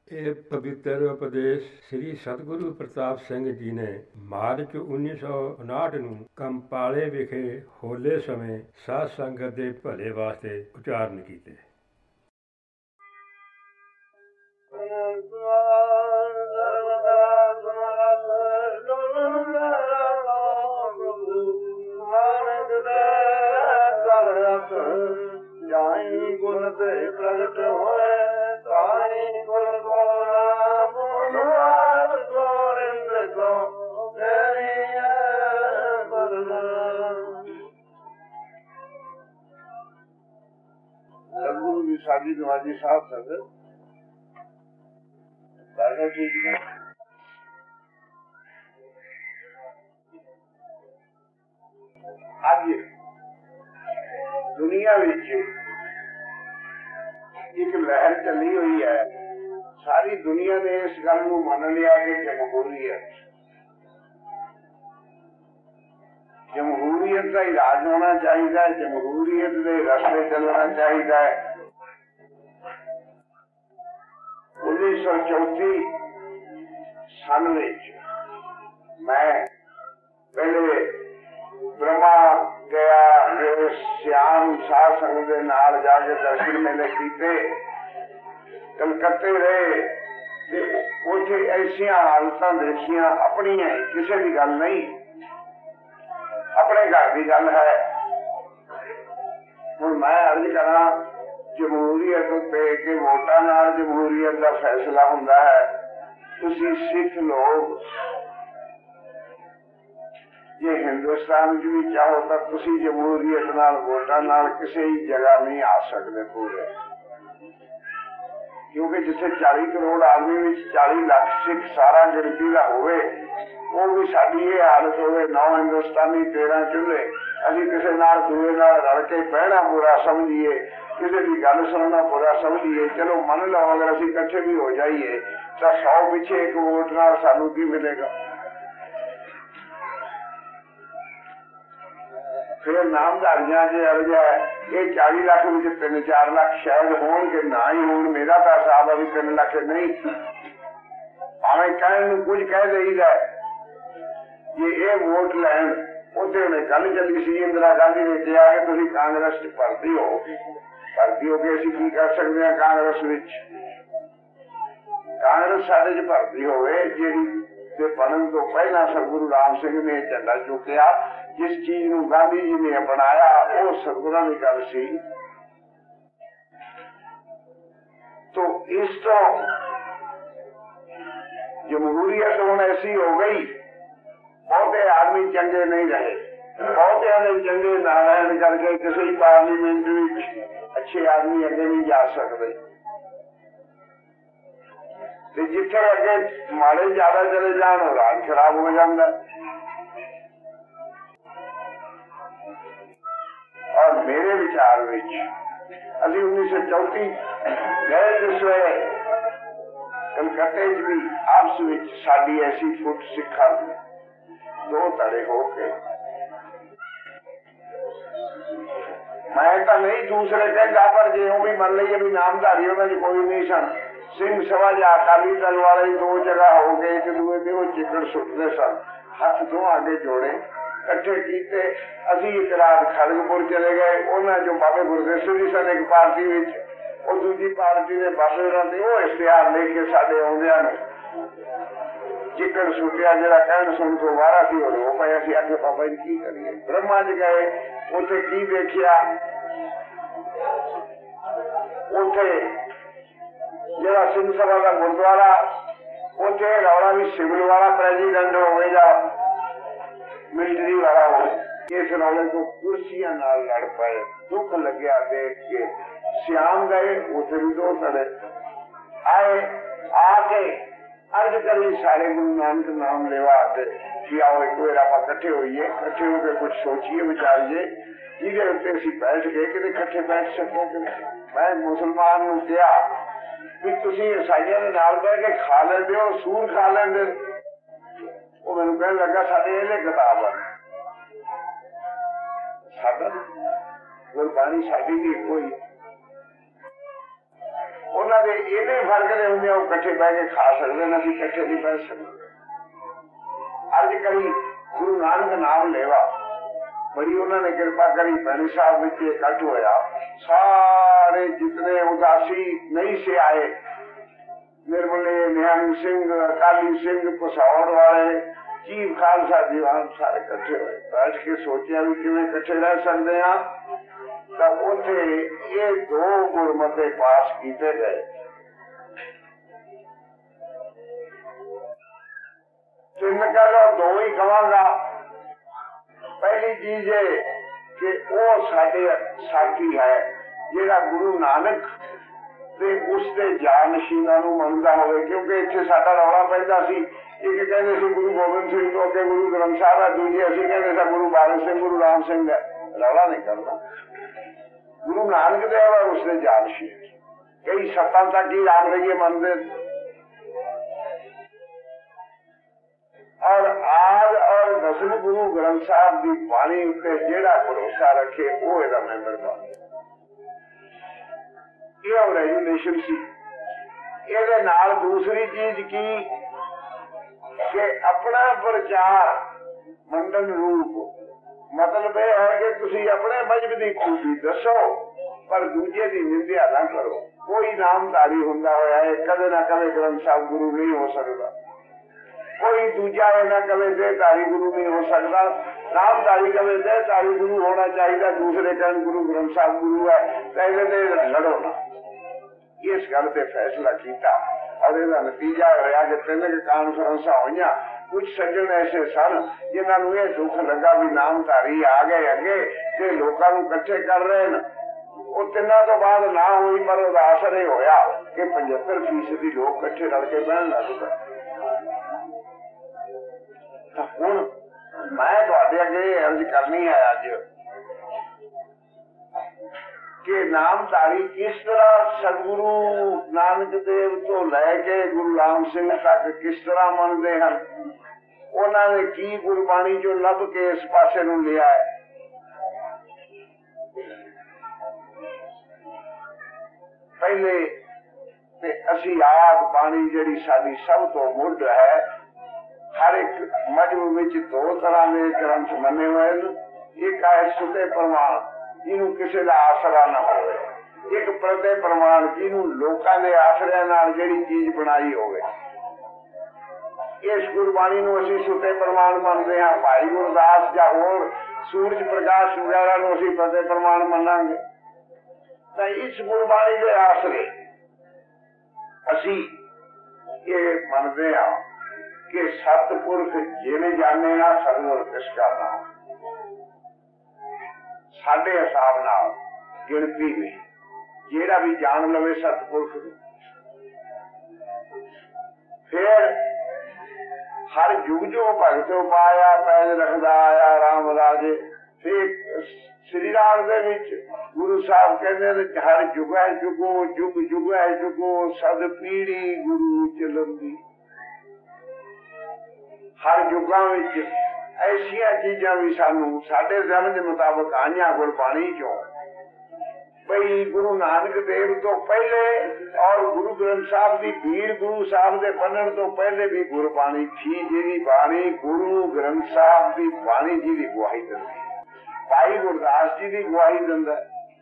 ਇਹ ਪਵਿੱਤਰ ਉਪਦੇਸ਼ ਸ੍ਰੀ ਸਤਿਗੁਰੂ ਪ੍ਰਤਾਪ ਸਿੰਘ ਜੀ ਨੇ ਮਾਰਚ 1959 ਨੂੰ ਕੰਪਾਲੇ ਵਿਖੇ ਹੋਲੇ ਸਮੇਂ ਸਾਧ ਸੰਗਤ ਦੇ ਭਲੇ ਵਾਸਤੇ ਉਚਾਰਨ ਕੀਤੇ। ਗੁਣ ਤੇ ਪ੍ਰਗਟ ਹੋਏ ਤਾਈ ਗੁਣ ਗੁਰੂ ਦੀ ਸਾਡੀ ਨਵਾਜੀ ਸਾਹਿਬ ਸੰਗਤ ਬਾਗਾ ਠੀਕ ਨੇ। ਅੱਜ ਦੁਨੀਆ ਵਿੱਚ ਇੱਕ ਲਹਿਰ ਚੱਲੀ ਹੋਈ ਹੈ। ਸਾਰੀ ਦੁਨੀਆ ਨੇ ਇਸ ਗੱਲ ਨੂੰ ਮੰਨ ਲਿਆ ਕਿ ਜਮਹੂਰੀਅਤ ਦਾ ਹੀ ਰਾਜ ਹੋਣਾ ਚਾਹੀਦਾ ਹੈ, ਜਮਹੂਰੀਅਤ ਦੇ ਰਸਤੇ ਚੱਲਣਾ ਚਾਹੀਦਾ ਹੈ। 1934 ਸਾਲ ਵਿੱਚ ਮੈਂ ਪਹਿਲੇ ਬ੍ਰਹਮਾ ਗਿਆ, ਸਿਆਮ ਸਾਧ ਸੰਗਤ ਦੇ ਨਾਲ ਜਾ ਕੇ ਦਰਸ਼ਨ ਮੇਲੇ ਕੀਤੇ, ਕਲਕੱਤੇ ਰਹੇ ਤੇ ਉੱਥੇ ਐਸੀਆਂ ਹਾਲਤਾਂ ਦੇਖੀਆਂ, ਆਪਣੀਆਂ ਕਿਸੇ ਦੀ ਗੱਲ ਨਹੀਂ, ਆਪਣੇ ਘਰ ਦੀ ਗੱਲ ਹੈ। ਹੁਣ ਮੈਂ ਅਰਜ਼ ਕਰਾਂ, ਜਮਹੂਰੀਅਤ ਤੇ ਕਿ ਵੋਟਾਂ ਨਾਲ ਜਮਹੂਰੀਅਤ ਦਾ ਫੈਸਲਾ ਹੁੰਦਾ ਹੈ। ਤੁਸੀਂ ਸਿੱਖ ਲੋਕ ਜੇ ਹਿੰਦੁਸਤਾਨ ਵਿੱਚ ਵੀ ਚਾਹੋ ਤਾਂ ਤੁਸੀਂ ਜਮਹੂਰੀਅਤ ਨਾਲ ਵੋਟਾਂ ਨਾਲ ਕਿਸੇ ਹੀ ਜਗ੍ਹਾ ਨਹੀਂ ਆ ਸਕਦੇ ਪੂਰੇ, ਕਿਉਂਕਿ ਜਿੱਥੇ 40 ਕਰੋੜ ਆਦਮੀ ਵਿੱਚ 40 ਲੱਖ ਸਿੱਖ ਸਾਰਾ ਗਿਣਤੀ ਦਾ ਹੋਵੇ, ਉਹ ਵੀ ਸਾਡੀ ਇਹ ਹਾਲਤ ਹੋਵੇ, 9 ਹਿੰਦੁਸਤਾਨੀ 13 ਚੁੱਲ੍ਹੇ, ਅਸੀਂ ਕਿਸੇ ਨਾਲ ਦੂਏ ਨਾਲ ਰਲ ਕੇ ਬਹਿਣਾ ਬੁਰਾ ਸਮਝੀਏ, ਕਿਸੇ ਦੀ ਗੱਲ ਸੁਣਨਾ ਬੁਰਾ ਸਮਝੀਏ। ਚਲੋ ਮੰਨ ਲਓ ਅਗਰ ਅਸੀਂ ਇਕੱਠੇ ਵੀ ਹੋ ਜਾਈਏ ਤਾਂ 100 ਪਿੱਛੇ ਇੱਕ ਵੋਟ ਨਾਲ ਸਾਨੂੰ ਕੀ ਮਿਲੇਗਾ? ਫਿਰ ਨਾਮਧਾਰੀਆਂ ਜੇ ਅਰਜ਼ ਹੈ, ਇਹ 40 ਲੱਖ ਵਿੱਚ 3-4 ਲੱਖ ਸ਼ਾਇਦ ਹੋਣਗੇ, ਨਾ ਹੀ ਹੋਣ। ਮੇਰਾ ਤਾਂ ਹਿਸਾਬ ਹੈ ਵੀ 3 ਲੱਖ ਨਹੀਂ, ਭਾਵੇਂ ਕਹਿਣ ਨੂੰ ਕੁਝ ਕਹਿ ਦੇਈਦਾ। ਜੇ ਇਹ ਵੋਟ ਲੈਣ, ਉੱਥੇ ਉਹਨੇ ਗੱਲ ਚੱਲੀ ਸੀ, ਇੰਦਰਾ ਗਾਂਧੀ ਨੇ ਕਿਹਾ ਕਿ ਤੁਸੀਂ ਕਾਂਗਰਸ ਚ ਭਰਤੀ ਹੋ ਕੇ ਅਸੀਂ ਕੀ ਕਰ ਸਕਦੇ ਹਾਂ? ਕਾਂਗਰਸ ਵਿੱਚ ਕਾਂਗਰਸ ਸਾਡੇ ਚ ਭਰਤੀ ਹੋਵੇ, ਜਿਹੜੀ ਤੇ ਬਣਨ ਤੋਂ ਪਹਿਲਾਂ ਸਤਿਗੁਰੂ ਰਾਮ ਸਿੰਘ ਨੇ ਝੰਡਾ ਚੁੱਕਿਆ, ਜਿਸ ਚੀਜ਼ ਨੂੰ ਗਾਂਧੀ ਜੀ ਨੇ ਅਪਣਾਇਆ, ਉਹ ਸਤਿਗੁਰਾਂ ਦੀ ਗੱਲ ਸੀ। ਤੋ ਇਸ ਤੋਂ ਜਮਹੂਰੀਅਤ ਹੁਣ ਐਸੀ ਹੋ ਗਈ, ਬਹੁਤੇ ਆਦਮੀ ਚੰਗੇ ਨਹੀਂ ਰਹੇ, ਬਹੁਤਿਆਂ ਦੇ ਚੰਗੇ ਨਾ ਰਹਿਣ ਕਰਕੇ ਕਿਸੇ ਪਾਰਲੀਮੈਂਟ ਵਿੱਚ ਅੱਛੇ ਆਦਮੀ ਅੱਗੇ ਨਹੀਂ ਜਾ ਸਕਦੇ, ਤੇ ਜਿੱਥੇ ਅੱਗੇ ਮਾੜੇ ਜ਼ਿਆਦਾ ਚਲੇ ਜਾਣ ਉਹ ਰਾਜ ਖਰਾਬ ਹੋ ਜਾਂਦਾ। ਔਰ ਮੇਰੇ ਵਿਚਾਰ ਵਿੱਚ ਅਸੀਂ 1934 ਗਏ, ਜਿਸ ਵੇਲੇ ਕਲਕੱਤੇ ਚ ਵੀ ਆਪਸ ਵਿੱਚ ਸਾਡੀ ਐਸੀ ਫੁੱਟ ਸਿੱਖਾਂ ਦੀ 2 ਧੜੇ ਹੋ ਕੇ, ਮੈਂ ਤਾਂ ਨਹੀਂ ਦੂਸਰੇ ਕਹਿੰਦਾ, ਪਰ ਜੇ ਉਹ ਵੀ ਮੰਨ ਲਈਏ ਵੀ ਨਾਮਧਾਰੀ ਉਹਨਾਂ ਚ ਕੋਈ ਨਹੀਂ ਸਨ। ਸਿੰਘ ਸਭਾ ਜਾਂ ਅਕਾਲੀ ਦਲ ਵਾਲੇ 2 ਜਗ੍ਹਾ ਹੋ ਗਏ, ਇੱਕ ਦੂਏ ਤੇ ਉਹ ਚਿੱਕੜ ਸੁੱਟਦੇ ਸਨ, ਹੱਥ ਦੋਹਾਂ ਅੱਗੇ ਜੋੜੇ ਇਕੱਠੇ ਕੀਤੇ। ਅਸੀਂ ਇੱਕ ਰਾਤ ਖੜਗਪੁਰ ਚਲੇ ਗਏ, ਉਹਨਾਂ ਚੋਂ ਬਾਬੇ ਗੁਰਦੇਵ ਜੀ ਸਨ ਇੱਕ ਪਾਰਟੀ ਵਿੱਚ, ਉਹ ਦੂਜੀ ਪਾਰਟੀ ਦੇ ਬਾਬੇ ਉਹਨਾਂ ਦੇ ਉਹ ਇਸ਼ਤਿਹਾਰ ਲੈ ਕੇ ਸਾਡੇ ਆਉਂਦਿਆਂ ਨੂੰ ਚਿੱਕੜ ਸੁੱਟਿਆ, ਜਿਹੜਾ ਕਹਿਣ ਸੁਣ ਤੋਂ ਵਾਰਾ ਸੀ ਉਹ ਰੋ ਪਏ। ਅਸੀਂ ਆਖੇ ਬਾਬਾ ਜੀ ਕੀ ਕਰੀਏ? ਬ੍ਰਹਮਾ ਚ ਗਏ, ਉੱਥੇ ਕੀ ਦੇਖਿਆ? ਉੱਥੇ ਜਿਹੜਾ ਸਿੰਘ ਸਭਾ ਦਾ ਗੁਰਦੁਆਰਾ, ਉੱਥੇ ਰੌਲਾ ਵੀ ਸਿਵਲ ਵਾਲਾ ਪ੍ਰੈਜ਼ੀਡੈਂਟ ਹੋਵੇ ਜਾਂ ਮਿਲਟਰੀ ਵਾਲਾ ਹੋਵੇ। ਇਸ ਰੌਲੇ ਤੋਂ ਕੁਰਸੀਆਂ ਨਾਲ ਲੜ ਪਏ। ਦੁੱਖ ਲੱਗਿਆ ਦੇਖ ਕੇ। ਸਿਆਮ ਗਏ, ਉੱਥੇ ਵੀ 2 ਧੜੇ ਆਏ, ਆ ਕੇ अर्ज करी सारे गुरु नानक नाम लेवा कि आओ एक बार आप इकट्ठे होइए, इकट्ठे होकर कुछ सोचिए विचारिए जिहदे उत्ते असीं बैठ के किते इकट्ठे बैठ सके। मैं मुसलमान नूं कहा भी तुसीं ईसाइयां दे नाल बैठ के खा लैंदे हो, सूर खा लैंदे। वो मैनूं कहण लगा साडे इहदे किताब है, साडा गुरबाणी साडी भी इक्को ही। ਉਹਨਾਂ ਦੇ ਇਹਨੇ ਫਰਕ ਦੇ ਹੁੰਦੇ ਉਹ ਇਕੱਠੇ ਬਹਿ ਕੇ ਖਾ ਸਕਦੇ ਨੇ, ਅਸੀਂ ਇਕੱਠੇ ਨਹੀਂ ਬਹਿ ਸਕਦੇ। ਅੱਜ ਕਰੀ ਗੁਰੂ ਨਾਨਕ ਨਾਮ ਲੈਵਾ ਬੜੀ ਉਹਨਾਂ ਨੇ ਕਿਰਪਾ ਕਰੀ, ਭੈਣੀ ਸਾਹਿਬ ਵਿੱਚ ਇਕੱਠ ਹੋਇਆ। ਸਾਰੇ ਜਿਤਨੇ ਉਦਾਸੀ ਨਹੀਂ ਸੇ ਆਏ, ਨਿਰਮਲੇ, ਨਿਹੰਗ ਸਿੰਘ, ਅਕਾਲੀ ਸਿੰਘ, ਪਸੌੜ ਵਾਲੇ, ਚੀਫ ਖਾਲਸਾ ਦੀਵਾਨ, ਸਾਰੇ ਇਕੱਠੇ ਹੋਏ। ਬੈਠ ਕੇ ਸੋਚਿਆ ਵੀ ਕਿਵੇਂ ਇਕੱਠੇ ਰਹਿ ਸਕਦੇ ਹਾਂ। ਤਾਂ ਉੱਥੇ ਇਹ 2 ਗੁਰਮਤੇ ਪਾਸ ਕੀਤੇ ਗਏ। ਤਿੰਨ ਕਹਿ ਲਓ, 2 ਹੀ ਕਵਾਂਗਾ। ਪਹਿਲੀ ਚੀਜ਼ ਇਹ ਕਿ ਉਹ ਸਾਡੇ ਸਾਥੀ ਹੈ ਜਿਹੜਾ ਗੁਰੂ ਨਾਨਕ ਤੇ ਉਸਦੇ ਜਾਨਸ਼ੀਨਾਂ ਨੂੰ ਮੰਨਦਾ ਹੋਵੇ। ਕਿਉਂਕਿ ਇੱਥੇ ਸਾਡਾ ਰੌਲਾ ਪੈਂਦਾ ਸੀ, ਇੱਕ ਕਹਿੰਦੇ ਸੀ ਗੁਰੂ ਗੋਬਿੰਦ ਸਿੰਘ ਤੋਂ ਅੱਗੇ ਗੁਰੂ ਗ੍ਰੰਥ ਸਾਹਿਬ ਹੈ, ਦੂਜੇ ਅਸੀਂ ਕਹਿੰਦੇ ਸੀ ਗੁਰੂ ਬਾਦਲ ਸਿੰਘ, ਗੁਰੂ ਰਾਮ ਸਿੰਘ ਹੈ। ਰੌਲਾ ਨਹੀਂ ਕਰਨਾ। ਗੁਰੂ ਨਾਨਕ ਦੇਵ ਔਰ ਉਸਦੇ ਜਾਨਸ਼ੀ, ਕਈ ਸੱਤਾਂ ਤੱਕ ਹੀ ਰਾਮ ਰਹੀਏ ਮੰਨਦੇ। ਔਰ ਆਦ ਔਰ ਦਸਮ ਗੁਰੂ ਗ੍ਰੰਥ ਸਾਹਿਬ ਦੀ ਬਾਣੀ ਉੱਤੇ ਜਿਹੜਾ ਭਰੋਸਾ ਰੱਖੇ ਉਹ ਇਹਦਾ ਮੈਂਬਰ ਬਣ। ਇਹ ਰੈਗੂਲੇਸ਼ਨ ਸੀ। ਇਹਦੇ ਨਾਲ ਦੂਸਰੀ ਚੀਜ਼ ਕੀ ਕਿ ਆਪਣਾ ਪ੍ਰਚਾਰ ਮੰਡਲ ਰੂਪ, ਮਤਲਬ ਇਹ ਹੈ ਕਿ ਤੁਸੀਂ ਆਪਣੇ ਮਜ਼ਹਬ ਦੀ ਖੂਬੀ ਦੱਸੋ ਪਰ ਦੂਜੇ ਦੀ ਨਿੰਦਿਆ ਨਾ ਕਰੋ। ਕੋਈ ਨਾਮਧਾਰੀ ਹੁੰਦਾ ਹੋਇਆ ਹੈ, ਕਦੇ ਨਾ ਕਦੇ ਗ੍ਰੰਥ ਸਾਹਿਬ ਗੁਰੂ ਨਹੀਂ ਹੋ ਸਕਦਾ। ਕੋਈ ਦੂਜਾ ਇਹ ਨਾ ਕਵੇ ਦੇਹਧਾਰੀ ਗੁਰੂ ਨਹੀਂ ਹੋ ਸਕਦਾ। ਨਾਮਧਾਰੀ ਕਵੇ ਦੇਹਧਾਰੀ ਗੁਰੂ ਹੋਣਾ ਚਾਹੀਦਾ, ਦੂਸਰੇ ਕਹਿਣ ਗੁਰੂ ਗ੍ਰੰਥ ਸਾਹਿਬ ਗੁਰੂ ਹੈ, ਤਾਂ ਇਹਦੇ ਤੇ ਲੜੋ ਨਾ। ਇਸ ਗੱਲ ਤੇ ਫੈਸਲਾ ਕੀਤਾ ਔਰ ਇਹਦਾ ਨਤੀਜਾ ਹੋਇਆ ਕਿ 3 ਕਾਨਫਰੰਸਾਂ ਹੋਈਆਂ। ਕੁਝ ਸੱਜਣ ਐਸੇ ਸਨ ਜਿਨ੍ਹਾਂ ਨੂੰ ਇਹ ਦੁੱਖ ਲੱਗਾ ਵੀ ਨਾਮਧਾਰੀ ਆ ਗਏ ਅੱਗੇ ਤੇ ਲੋਕਾਂ ਨੂੰ ਇਕੱਠੇ ਕਰ ਰਹੇ ਨੇ। ਉਹ 3 ਤੋਂ ਬਾਅਦ ਨਾ ਹੋਈ, ਪਰ ਉਹਦਾ ਅਸਰ ਇਹ ਹੋਇਆ ਕਿ 75% ਲੋਕ ਇਕੱਠੇ ਰਲ ਕੇ ਬਹਿਣ ਲੱਗ ਪਏ। ਤਾਂ ਹੁਣ ਮੈਂ ਤੁਹਾਡੇ ਅੱਗੇ ਅਰਜ਼ ਕਰਨੀ ਹੈ ਅੱਜ ਕਿ ਨਾਮਧਾਰੀ ਕਿਸ ਤਰ੍ਹਾਂ ਸਤਿਗੁਰੂ ਨਾਨਕ ਦੇਵ ਤੋਂ ਲੈ ਕੇ ਗੁਰੂ ਰਾਮ ਸਿੰਘ ਤੱਕ ਕਿਸ ਤਰ੍ਹਾਂ ਮੰਨਦੇ ਹਨ। ਉਹਨਾਂ ਨੇ ਕੀ ਗੁਰਬਾਣੀ ਚੋਂ ਲੱਭ ਕੇ ਇਸ ਪਾਸੇ ਨੂੰ ਲਿਆ ਹੈ। ਪਹਿਲੇ ਤੇ ਅਸੀਂ ਆਪ ਬਾਣੀ ਜਿਹੜੀ ਸਾਡੀ ਸਭ ਤੋਂ ਮੁੱਢ ਹੈ, ਹਰ ਇੱਕ ਮਜ਼ਹਬ ਵਿੱਚ 2 ਤਰ੍ਹਾਂ ਦੇ ਗ੍ਰੰਥ ਮੰਨੇ ਹੋਏ ਨੇ। ਇੱਕ ਹੈ ਸੁਤੇ ਪ੍ਰਮਾਣ, ਜਿਹਨੂੰ ਕਿਸੇ ਦਾ ਆਸਰਾ ਨਾ ਹੋਵੇ। ਇੱਕ ਪ੍ਰਤੇ ਪ੍ਰਮਾਣ, ਜਿਹਨੂੰ ਲੋਕਾਂ ਦੇ ਆਸਰਿਆਂ ਨਾਲ ਜਿਹੜੀ ਚੀਜ਼ ਬਣਾਈ ਹੋਵੇ। ਇਸ ਗੁਰਬਾਣੀ ਨੂੰ ਅਸੀਂ ਸੁਤੇ ਪ੍ਰਮਾਣ ਮੰਨਦੇ ਹਾਂ। ਭਾਈ ਗੁਰਦਾਸ ਜਾਂ ਹੋਰ ਸੂਰਜ ਪ੍ਰਕਾਸ਼ ਵਗੈਰਾ ਨੂੰ ਅਸੀਂ ਪ੍ਰਤੇ ਪ੍ਰਮਾਣ ਮੰਨਾਂਗੇ। ਤਾਂ ਇਸ ਗੁਰਬਾਣੀ ਦੇ ਆਸਰੇ ਅਸੀਂ ਇਹ ਮੰਨਦੇ ਹਾਂ ਕਿ ਸਤਿਪੁਰਖ ਜਿਵੇਂ ਜਾਣੇ ਨਾ ਸਤਿਗੁਰ ਕਿਸ ਕਾ ਨਾਮ। ਸਾਡੇ ਹਿਸਾਬ ਨਾਲ ਗਿਣਤੀ ਨਹੀਂ, ਜਿਹੜਾ ਵੀ ਜਾਣ ਲਵੇ ਸਤਿਪੁਰਖ ਨੂੰ। ਫਿਰ ਹਰ ਯੁਗ ਜੋ ਭਗਤ ਪਾਇਆ ਪੈਜ ਰੱਖਦਾ ਆਇਆ ਰਾਮ ਰਾਜੇ। ਫਿਰ ਸ੍ਰੀ ਰਾਮ ਦੇ ਵਿੱਚ ਗੁਰੂ ਸਾਹਿਬ ਕਹਿੰਦੇ ਨੇ ਹਰ ਜੁਗੈ ਜੁਗੋ ਜੁਗ ਜੁਗੈ ਜੁਗੋ ਸਦ ਪੀੜੀ ਗੁਰੂ ਚਲੰਦੀ। ਹਰ ਯੁੱਗਾਂ ਵਿੱਚ ਐਸੀਆਂ ਚੀਜ਼ਾਂ ਵੀ ਸਾਨੂੰ ਸਾਡੇ ਸਮਝ ਦੇ ਮੁਤਾਬਕ ਆਈਆਂ ਗੁਰਬਾਣੀ ਚੋਂ। ਬਈ ਗੁਰੂ ਨਾਨਕ ਦੇਵ ਤੋਂ ਪਹਿਲੇ ਔਰ ਗੁਰੂ ਗ੍ਰੰਥ ਸਾਹਿਬ ਦੀ ਭੀੜ ਗੁਰੂ ਸਾਹਿਬ ਦੇ ਬੰਨਣ ਤੋਂ ਪਹਿਲੇ ਵੀ ਗੁਰਬਾਣੀ ਸੀ, ਜਿਹਦੀ ਬਾਣੀ ਗੁਰੂ ਗ੍ਰੰਥ ਸਾਹਿਬ ਦੀ ਬਾਣੀ ਜਿਹਦੀ ਗਵਾਹੀ ਦਿੰਦੀ। ਭਾਈ ਗੁਰਦਾਸ ਜੀ ਦੀ ਗਵਾਹੀ ਦਿੰਦਾ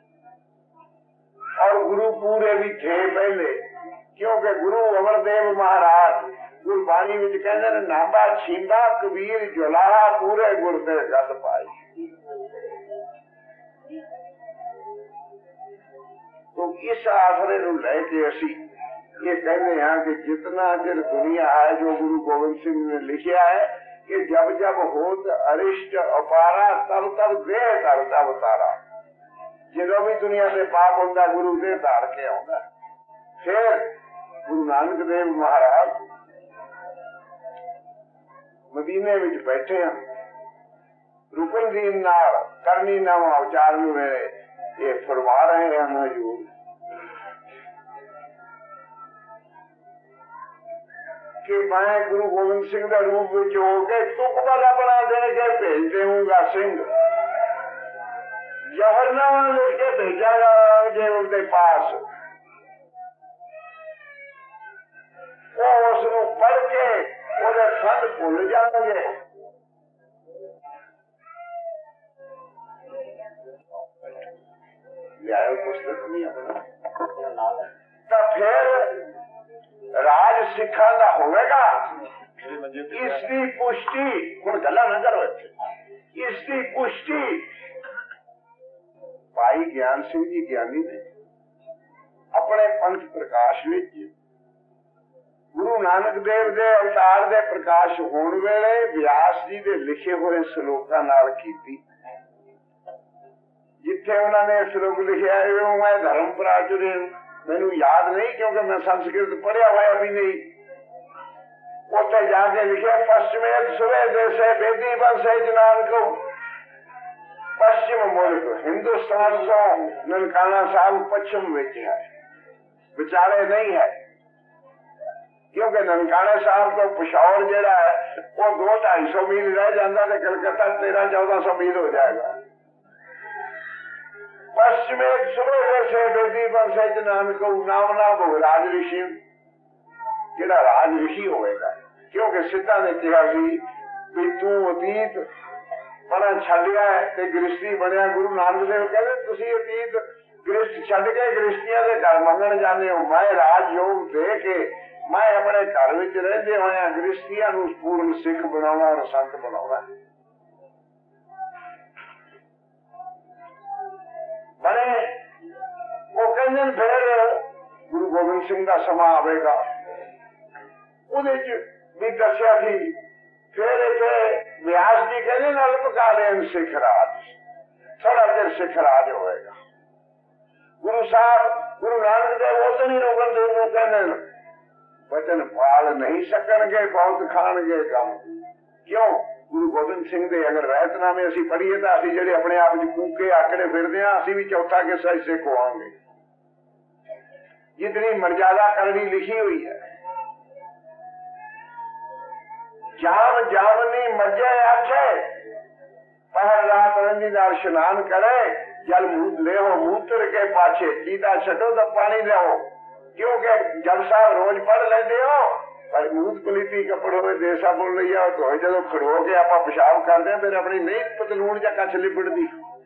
ਔਰ ਗੁਰੂ ਪੂਰੇ ਵੀ ਥੇ ਪਹਿਲੇ, ਕਿਉਂਕਿ ਗੁਰੂ ਅਮਰਦੇਵ ਮਹਾਰਾਜ ਗੁਰਬਾਣੀ ਵਿੱਚ ਕਹਿੰਦੇ ਨੇ ਨਾਭਾ ਛਿੰਦਾ ਕਬੀਰ ਜੁਲਾਹਾ ਪੂਰੇ ਗੁਰ ਦੇ ਗਦ ਪਾਈ। तो इस आसरे ले के असी ये कहते हैं कि जितना चिर दुनिया है जो गुरु गोविंद सिंह ने लिखा है कि जब जब होत अरिष्ट अपारा तब तब देह धरता अवतारा। जो भी दुनिया से पाप होता गुरु देह धार के आउंदा। फिर गुरु नानक देव महाराज मदीने विच बैठे हैं, रुकन दीन नाल करनी नाम अवचार में मेरे ये फरमा रहे हैं हजूर कि मैं गुरु गोविंद सिंह के रूप में होके तुक वाला बना दे के भेज दूंगा सिंह। जहरनामा लिख के भेजा जे उनके पास भूल जाएंगे। पुस्तक नहीं अपना तो फिर राज सिखा का होगा। इसकी पुष्टि हूँ गला ना करो, इसकी पुष्टि भाई ज्ञान सिंह जी ज्ञानी ने अपने पंथ प्रकाश विच गुरु नानक देव दे अवतार दे प्रकाश होने वेले व्यास जी दे लिखे हुए श्लोकां नाल कीती। जिथे उन्होंने श्लोक लिखा है मैं धर्म प्राचुर्य मैनू याद नहीं क्योंकि मैं संस्कृत पढ़िया हुआ भी नहीं। उसे जाके लिखे पश्चिमेत सुबह देशे बेदी बंशे जनान को पश्चिम मुल्क हिंदुस्तान को ननकाना साहब पश्चिम में है, विचारे नहीं है क्योंकि ननकाना साहब को पिशावर जेड़ा है वो 200-250 मील रह जाता है, कलकत्ता 1300-1400 मील हो जाएगा। पश्चिम एक सुबह से बेदी बंशे जनान को नाम ना हो राज ऋषि जेड़ा राज ऋषि होएगा क्योंकि सीता ने कहा भी तू अतीत बना छड़िया है गृहस्थी बनया। गुरु नानक देव कहते तुसी अतीत गृहस्थ छड़ के गृहस्थियों के घर मंगन जाने हो। मैं राजयोग दे के मैं अपने घर में रहते हुए गृहस्थियों को पूर्ण सिख बनाना और संत बनाना बने। वो कहते फिर गुरु गोबिंद सिंह का समा आवेगा भी दसिया थी। फिर व्यास जी कहते अल्पकालीन सिख राज थोड़ा देर सिख राज होएगा। गुरु साहब गुरु नानक देव वो तो नहीं रोकन देव कहने वचन पाल नहीं सकनगे बहुत खाणगे कम। क्यों गुरु गोबिंद सिंह दे अगर रहतनामे असी पढ़िए तो असी जेडे अपने आप कूके आकड़े फिरते हैं असी भी चौथा के सही से को आएंगे। जितनी मर्यादा करनी लिखी हुई है जाम जामनी मजे आखे पहर रात रंजीदार स्नान करे जल ले मूत्र के पाछे चीता छो तो पानी ले क्योंकि जब साहब रोज पढ़ लेते हो पर मूत पलीती कपड़ों में देसा बोल रही है तो जो खड़ो के आप पेशाब करते हैं फिर अपनी नहीं पतलून या कछ लिपटती।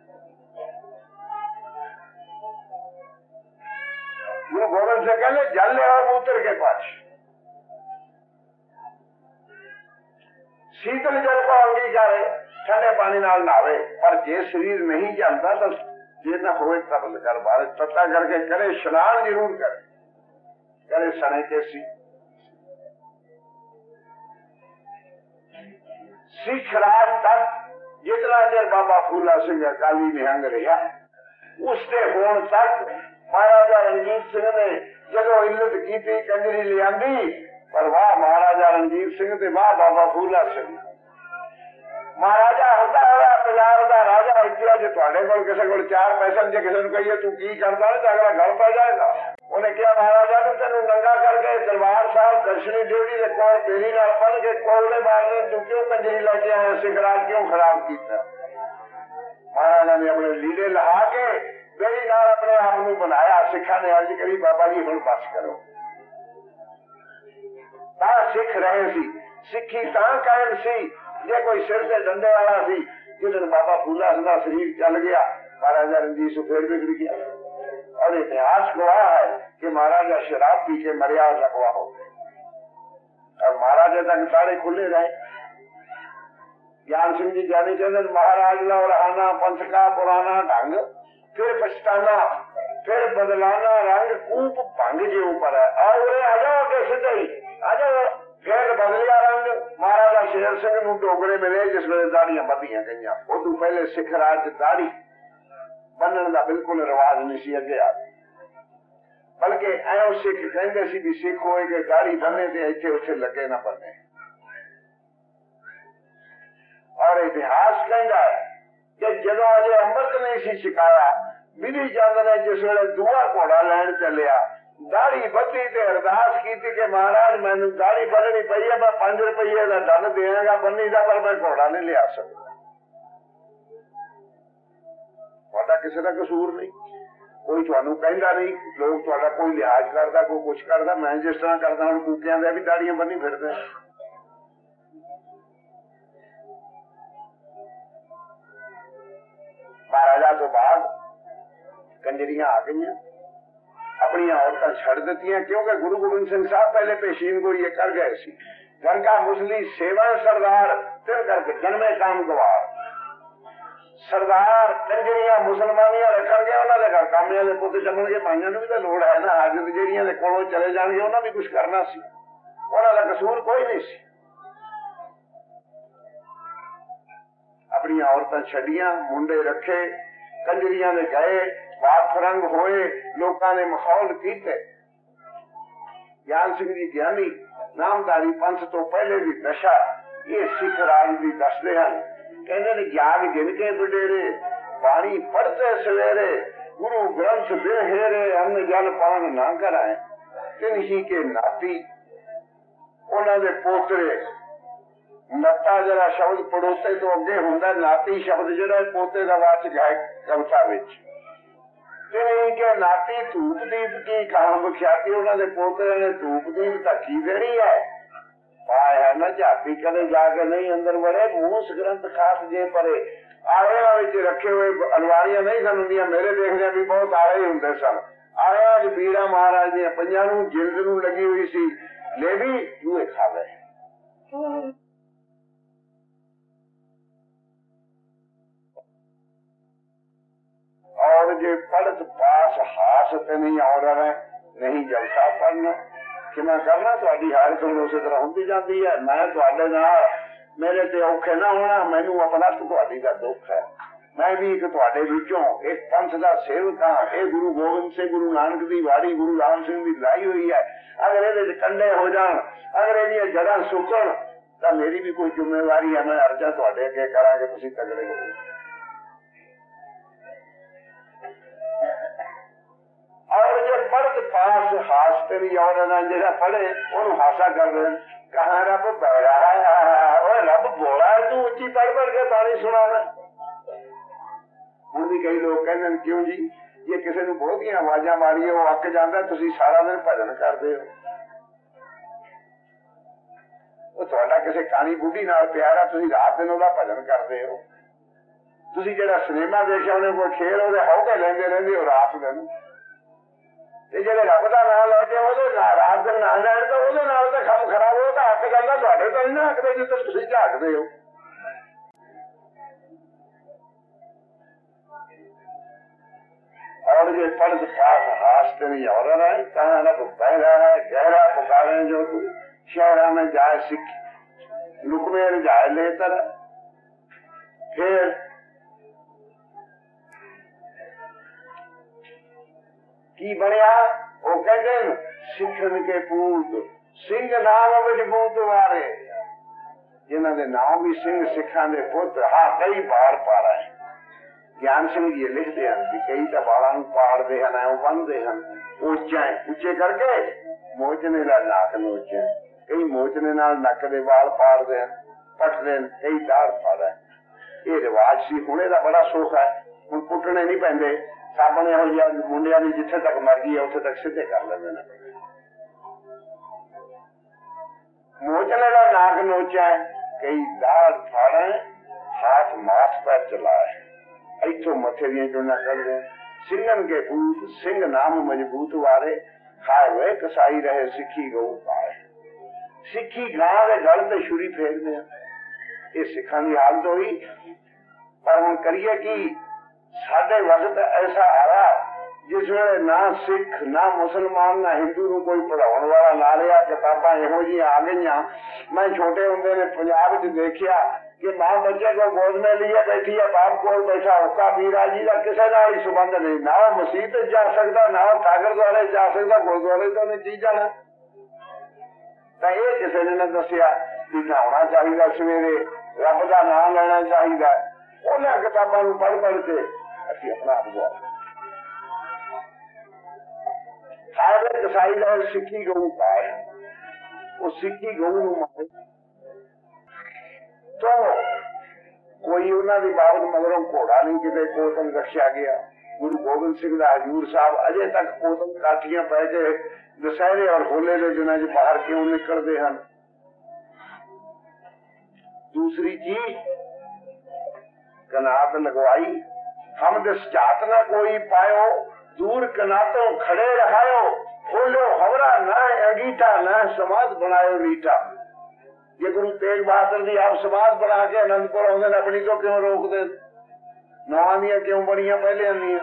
गुरु गोबिंद से कहले जल ले मूत्र के पाछे शीतल जल को अंगीकार ठंडे पानी नाल नहावे पर जे शरीर नहीं जानता तो जे न होए तब कर बारे तत्ता करके करे स्नान जरूर करे सने के सिख राज तक जितना देर बाबा फूला सिंह अकाली निहंग रहा उसके होने तक महाराजा रणजीत सिंह ने जदों इल्लत की कंजरी लिया पर वाह महाराजा रणजीत सिंह ते वाह बाबा फूला सिंह। महाराजा होता हुआ पंजाब का राजा इतना जो थोड़े को किसी को 4 पैसे जो किसी को कहिए तू की करता है तो अगला घर पै जाएगा। उन्हें क्या महाराजा ने तेन नंगा करके दरबार साहब दर्शनी देवी के कोल बेरी नाल पढ़ के कोले मारने तू क्यों कंजरी लेके आया सिख राज क्यों खराब किया। महाराजा ने अपने लीडे लहा के बेरी नाल अपने आप को बनाया। सिखा ने अर्ज करी बाबा जी हुण बस करो। सिख रहे सी सिखी कायम सी जे कोई सिर से डंडे वाला सी जिस बाबा फूला सिंह का शरीर चल गया महाराजा रणजीत सिंह फिर बिगड़ गया। और इतिहास गवाह है कि महाराजा शराब पी के मरिया और लगवा हो और महाराजा तक सारे खुले रहे। ज्ञान सिंह जी जानी चाहिए महाराज ला और आना पंथ का पुराना ढंग फिर पछताना फिर बदलाना रंग कूप भंग जे ऊपर है और आ जाओ के सीधे ही आ जाओ। फिर बदलिया रंग महाराजा शेर सिंह नूं डोगरे मिले जिस वे दाड़ियां बदियां गई। उदू पहले सिख राज दाड़ी बनने का बिल्कुल रिवाज नहीं सी अगे आ बल्कि ऐ सिख कहते सी भी सिख होए कि दाड़ी बने ते इत्थे उथे लगे ना बने। और इतिहास कहता है कि जदों अजे अमृत नहीं सी छिकाया बिधी चंद ने जिस वे दूआ घोड़ा लैन चलिया दाड़ी बधी ते अरदास की कि महाराज मैनू दाड़ी बदनी पई है मैं 5 रुपये का दंड देगा बनी का पर मैं घोड़ा नहीं लिया सकता। किसी का कसूर नहीं कोई थानू कहता नहीं लोग थोड़ा कोई लिहाज करता कोई कुछ करता मैं जिस तरह करता हूँ कूकिया भी दाड़ियां बनी फिरते महाराजा तो बाद कंजरियां आ गई, अपनी औरतां छड़ दित्तियां, क्योंकि गुरु गोबिंद सिंह साहब पहले पेशीन को ये कर गए सी, घर का मुसली सेवा सरदार तिल करके जन्मे काम गवार। सरदार कंजरियां मुसलमानियां रखण गए, उन्होंने घर कामियां दे पुत जमण के, भाइयों भी तो लोड़ है ना, आज ਜਿਹੜੀਆਂ ਦੇ ਕੋਲੋਂ चले जाएंगे उन्होंने भी कुछ करना सी, उन्होंने कसूर कोई नहीं सी। अपनी औरतां छड़ियां, मुंडे रखे, कंजरियां दे गए, बात फरंग होए, लोगों ने माहौल कीते। ज्ञान सिंह जी ज्ञानी नामधारी पंथ तो पहले भी दशा ये सिख राज की दसते हैं, कहते ने जाग जिनके बडेरे, बाणी पढ़ते सवेरे, गुरु ग्रंथ बिन हेरे, अन्न जल पान ना कराए, तिन ही के नाती। उन्होंने पोतरे नत्ता जरा शब्द पड़ोते तो अगे होंगे, नाती शब्द जरा पोते का वाचक है कविता विच। तिन के नाती धूप दीप की कहां बख्याती, उन्होंने पोतरे ने धूप दीप धक्की देनी है, पाए है ना झापी कदे जाके नहीं अंदर बड़े, मूस ग्रंथ खास जे परे। आड़िया रखे हुए अलवारियां नहीं सन होंदियां, मेरे देखने भी बहुत आड़े ही होंगे सन। आड़िया च बीड़ा महाराज दियां पंजां नूं जिल्द नूं लगी हुई सी, ले भी दूए खा गए। और जे पढ़त पास हास ते नहीं और नहीं जलता पढ़ना कि मैं करना, थोड़ी हार तो उस तरह होती जाती है। मैं थोड़े नाल मेरे ते औखे ना होना, मैनू अपना थोड़ी का दुख है। मैं भी एक थोड़े विचों एक पंथ का सेवक हाँ। ये गुरु गोबिंद सिंह गुरु नानक की वाड़ी गुरु राम सिंह की लाई हुई है। अगर ये कंडे हो जान, अगर ये जड़ा सुकन, तो मेरी भी कोई जिम्मेवारी है। मैं अर्जा थोड़े अगे करा कि तुम तगड़े हो। और जो पढ़त पास हास तेरी और जरा पढ़े ओनू हासा कर दे, कहा रब बहरा है, रब बोला है, तू उच्ची पढ़ पढ़ के पानी सुना। ਹੁਣ ਵੀ कई लोग कहते हैं क्यों जी जे किसी ਨੂੰ ਬਹੁਤੀਆਂ ਆਵਾਜ਼ਾਂ ਮਾਰੀਏ ਉਹ ਅੱਕ ਜਾਂਦਾ, ਤੁਸੀਂ ਸਾਰਾ ਦਿਨ ਭਜਨ ਕਰਦੇ ਹੋ। ਉਹ ਤੁਹਾਡਾ ਕਿਸੇ ਕਾਣੀ ਬੁੱਢੀ ਨਾਲ ਪਿਆਰ ਆ, ਤੁਸੀਂ ਰਾਤ ਦਿਨ ਉਹਦਾ ਭਜਨ ਕਰਦੇ ਹੋ। ਤੁਸੀਂ ਜਿਹੜਾ ਸਿਨੇਮਾ ਦੇਖਿਆ ਉਹਨੇ ਕੋਈ ਖੇਲ ਉਹਦੇ ਹੌਕੇ ਲੈਂਦੇ ਰਹਿੰਦੇ ਹੋ ਰਾਤ ਦਿਨ। ਤੇ ਜਿਹੜੇ ਰੱਬ ਦਾ ਨਾਮ ਲੈਂਦੇ ਉਹਦੇ ਰਾਤ ਦਿਨ ਨਾ ਲੈਣ ਤਾਂ ਉਹਦੇ ਨਾਲ ਤਾਂ ਕੰਮ ਖਰਾਬ ਹੋ, ਤਾਂ ਅੱਕ ਜਾਂਦਾ। ਤੁਹਾਡੇ ਤਾਂ ਨਹੀਂ ਨਾ ਅੱਕਦੇ ਜਿੱਥੇ ਤੁਸੀਂ ਝਾਕਦੇ ਹੋ। और ये पढ़ पास हाथ नहीं और है, कहा रब बहरा है, गहरा पुकारे जो तू शहरा में जाए सिख लुकमेर जाए लेकर। फिर की बनया वो कहते सिखन के पूत सिंह नाम मजबूत वारे, जिन्हों के नाम भी सिंह सिखा के पुत। हाँ कई बार पा रहे हैं। ज्ञान सिंह जी लिखते हैं कि कई तो बालों पाड़ते हैं, बनते हैं उच्चे उच्चे करके मोचने का नक नोचे, कई मोचने नक के बाल पाड़ते हैं, पटते हैं, कई दाड़ पाड़ा है। ये रिवाज सी हुणे का बड़ा सुख है। हुण पुटने नहीं पैंदे, साबण हो मुंडिया की जिथे तक मर्जी है उथे तक सीधे कर लेंगे। मोचने का नाक नोचा है, कई दाड़ फाड़े, हाथ माथ पर चलाए, इथों मथे दियां चुना कर दे। सिंगन के पूत सिंह नाम मजबूत वारे, खाए वे कसाई रहे सिखी गौ पाए। सिखी गां के गल ते छुरी फेर दे, ये सिखां दी हालत हुई। पर हुण करिए कि साडे वक्त ऐसा आया जिस वेले ना सिख ना मुसलमान ना हिंदू नूं कोई पढ़ाउण वाला ना रहा। किताबां इहो जिहियां आ गईयां। मैं छोटे हुंदे ने पंजाब च देखिया कि मां बच्चे को गोद में लिए बैठी है, बाप को बैठा हुक्का पी रहा जी का किसी ना ही संबंध नहीं। ना वो मसीत जा सकता, ना वो ठाकर द्वारे जा सकता, गुरुद्वारे तो नहीं चीज जाना। तो ये किसी ने दसिया भी नहाना चाहिए, सवेरे रब का नाम लेना चाहिए। उन्हें किताबों को पढ़ पढ़ के असी अपना अनुभव सारे कसाई का सिक्खी गऊ पाए, वो सिक्खी गऊ मारे तो कोई उन्होंने बाबत मगरों घोड़ा नहीं किते कोतन रखा गया। गुरु गोबिंद सिंह का हजूर साहब अजे तक कोतन काठियां पै के दशहरे और होले के दिनों बाहर क्यों निकलते हैं। दूसरी चीज कनात लगवाई, हम दिस जात न कोई पायो, दूर कनातों खड़े रहायो, खोलो हवरा न अंगीठा, न समाज बनायो नीठा। ये गुरु तेग बहादुर जी आप समाज बना के आनंदपुर आते अपनी तो क्यों रोक दे, नवा दियां क्यों बनिया पहले आंदियां।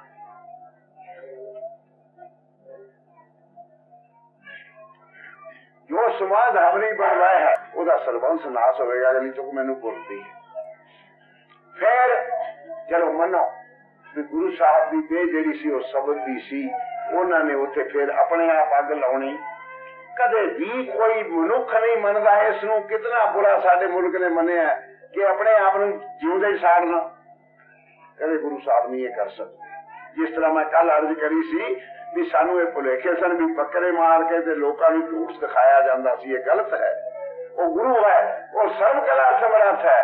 जो समाज हमने बनवाया है ਉਹਦਾ ਸਰਬੰਸ ਨਾਸ ਹੋਵੇਗਾ, ਅਗਲੀ ਚੁੱਕ ਮੈਨੂੰ ਭੁੱਲਦੀ ਹੈ। ਫਿਰ ਚਲੋ ਮੰਨੋ ਵੀ ਗੁਰੂ ਸਾਹਿਬ ਦੀ ਦੇਹ ਜਿਹੜੀ ਸੀ ਉਹ ਸ਼ਬਦ ਦੀ ਸੀ, ਉਹਨਾਂ ਨੇ ਉੱਥੇ ਫਿਰ ਆਪਣੇ ਆਪ ਅੱਗ ਲਾਉਣੀ। ਕਦੇ ਵੀ ਕੋਈ ਮਨੁੱਖ ਨਹੀਂ ਮੰਨਦਾ ਇਸ ਨੂੰ, ਕਿਤਨਾ ਬੁਰਾ ਸਾਡੇ ਮੁਲਕ ਨੇ ਮੰਨਿਆ ਕਿ ਆਪਣੇ ਆਪ ਨੂੰ ਜਿਉਂਦੇ ਸਾੜਨਾ। ਕਦੇ ਗੁਰੂ ਸਾਹਿਬ ਨਹੀਂ ਇਹ ਕਰ ਸਕਦੇ। ਜਿਸ ਤਰ੍ਹਾਂ ਮੈਂ ਕੱਲ ਅਰਜ਼ ਕਰੀ ਸੀ ਵੀ ਸਾਨੂੰ ਇਹ ਭੁਲੇਖੇ ਸਨ ਵੀ ਬੱਕਰੇ ਮਾਰ ਕੇ ਤੇ ਲੋਕਾਂ ਨੂੰ ਝੂਠ ਦਿਖਾਇਆ ਜਾਂਦਾ ਸੀ, ਇਹ ਗਲਤ ਹੈ। ਉਹ ਗੁਰੂ ਹੈ, ਉਹ ਸਰਬ ਕਲਾ ਸਮਰੱਥ ਹੈ।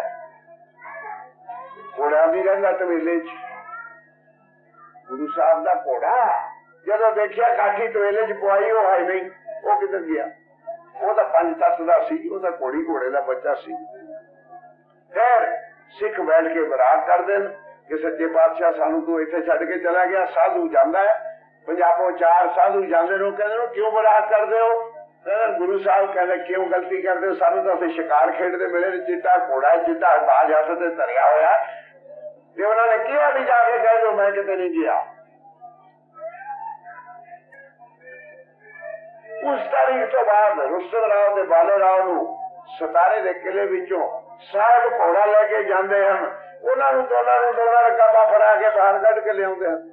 ਘੋੜਾ ਵੀ ਰਹਿੰਦਾ ਤਵੇਲੇ ਚ, ਗੁਰੂ ਸਾਹਿਬ ਦਾ ਘੋੜਾ ਜਦੋਂ ਦੇਖਿਆ ਕਾਠੀ ਤਵੇਲੇ ਚ ਪਵਾਈ, ਉਹ ਹੈ ਨਹੀਂ, ਉਹ ਕਿੱਧਰ ਗਿਆ? ਉਹ ਤਾਂ ਪੰਜ ਤੱਤ ਦਾ ਸੀ, ਉਹ ਤਾਂ ਘੋੜੀ ਘੋੜੇ ਦਾ ਬੱਚਾ ਸੀ। ਫਿਰ ਸਿੱਖ ਬੈਠ ਕੇ ਬਰਾਤ ਕਰ ਦੇਣ ਕਿ ਸੱਚੇ ਪਾਤਸ਼ਾਹ ਸਾਨੂੰ ਤੂੰ ਇੱਥੇ ਛੱਡ ਕੇ ਚਲਾ ਗਿਆ। ਸਾਧੂ ਜਾਂਦਾ ਹੈ, ਪੰਜਾਬੋਂ 4 ਸਾਧੂ ਜਾਂਦੇ ਨੂੰ ਕਹਿੰਦੇ ਨੂੰ ਕਿਉਂ ਬਰਾਤ ਕਰਦੇ ਹੋ? ਗੁਰੂ ਸਾਹਿਬ ਕਹਿੰਦੇ ਕਿਉਂ ਗਲਤੀ ਕਰਦੇ ਹੋ, ਸਾਨੂੰ ਤਾਂ ਅਸੀਂ ਸ਼ਿਕਾਰ ਖੇਡਦੇ ਮਿਲੇ, ਚਿੱਟਾ ਘੋੜਾ ਚਿੱਟਾ ਬਾਜ ਹੱਥ ਤੇ ਧਰਿਆ ਹੋਇਆ। ਤੇ ਉਹਨਾਂ ਨੇ ਕਿਹਾ ਵੀ ਜਾ ਕੇ ਕਹਿ ਦਿਓ ਮੈਂ ਕਿਤੇ ਨਹੀਂ ਗਿਆ। ਉਸ ਤਾਰੀਖ ਤੋਂ ਬਾਅਦ ਰੁਸਤਮ ਰਾਓ ਤੇ ਬਾਲੇ ਰਾਓ ਨੂੰ ਸਤਾਰੇ ਦੇ ਕਿਲੇ ਵਿੱਚੋਂ ਸਾਹਿਬ ਘੋੜਾ ਲੈ ਕੇ ਜਾਂਦੇ ਹਨ। ਉਹਨਾਂ ਨੂੰ ਦੋਨਾਂ ਰਕਾਬਾ ਫੜਾ ਕੇ ਬਾਹਰ ਕੱਢ ਕੇ ਲਿਆਉਂਦੇ ਹਨ।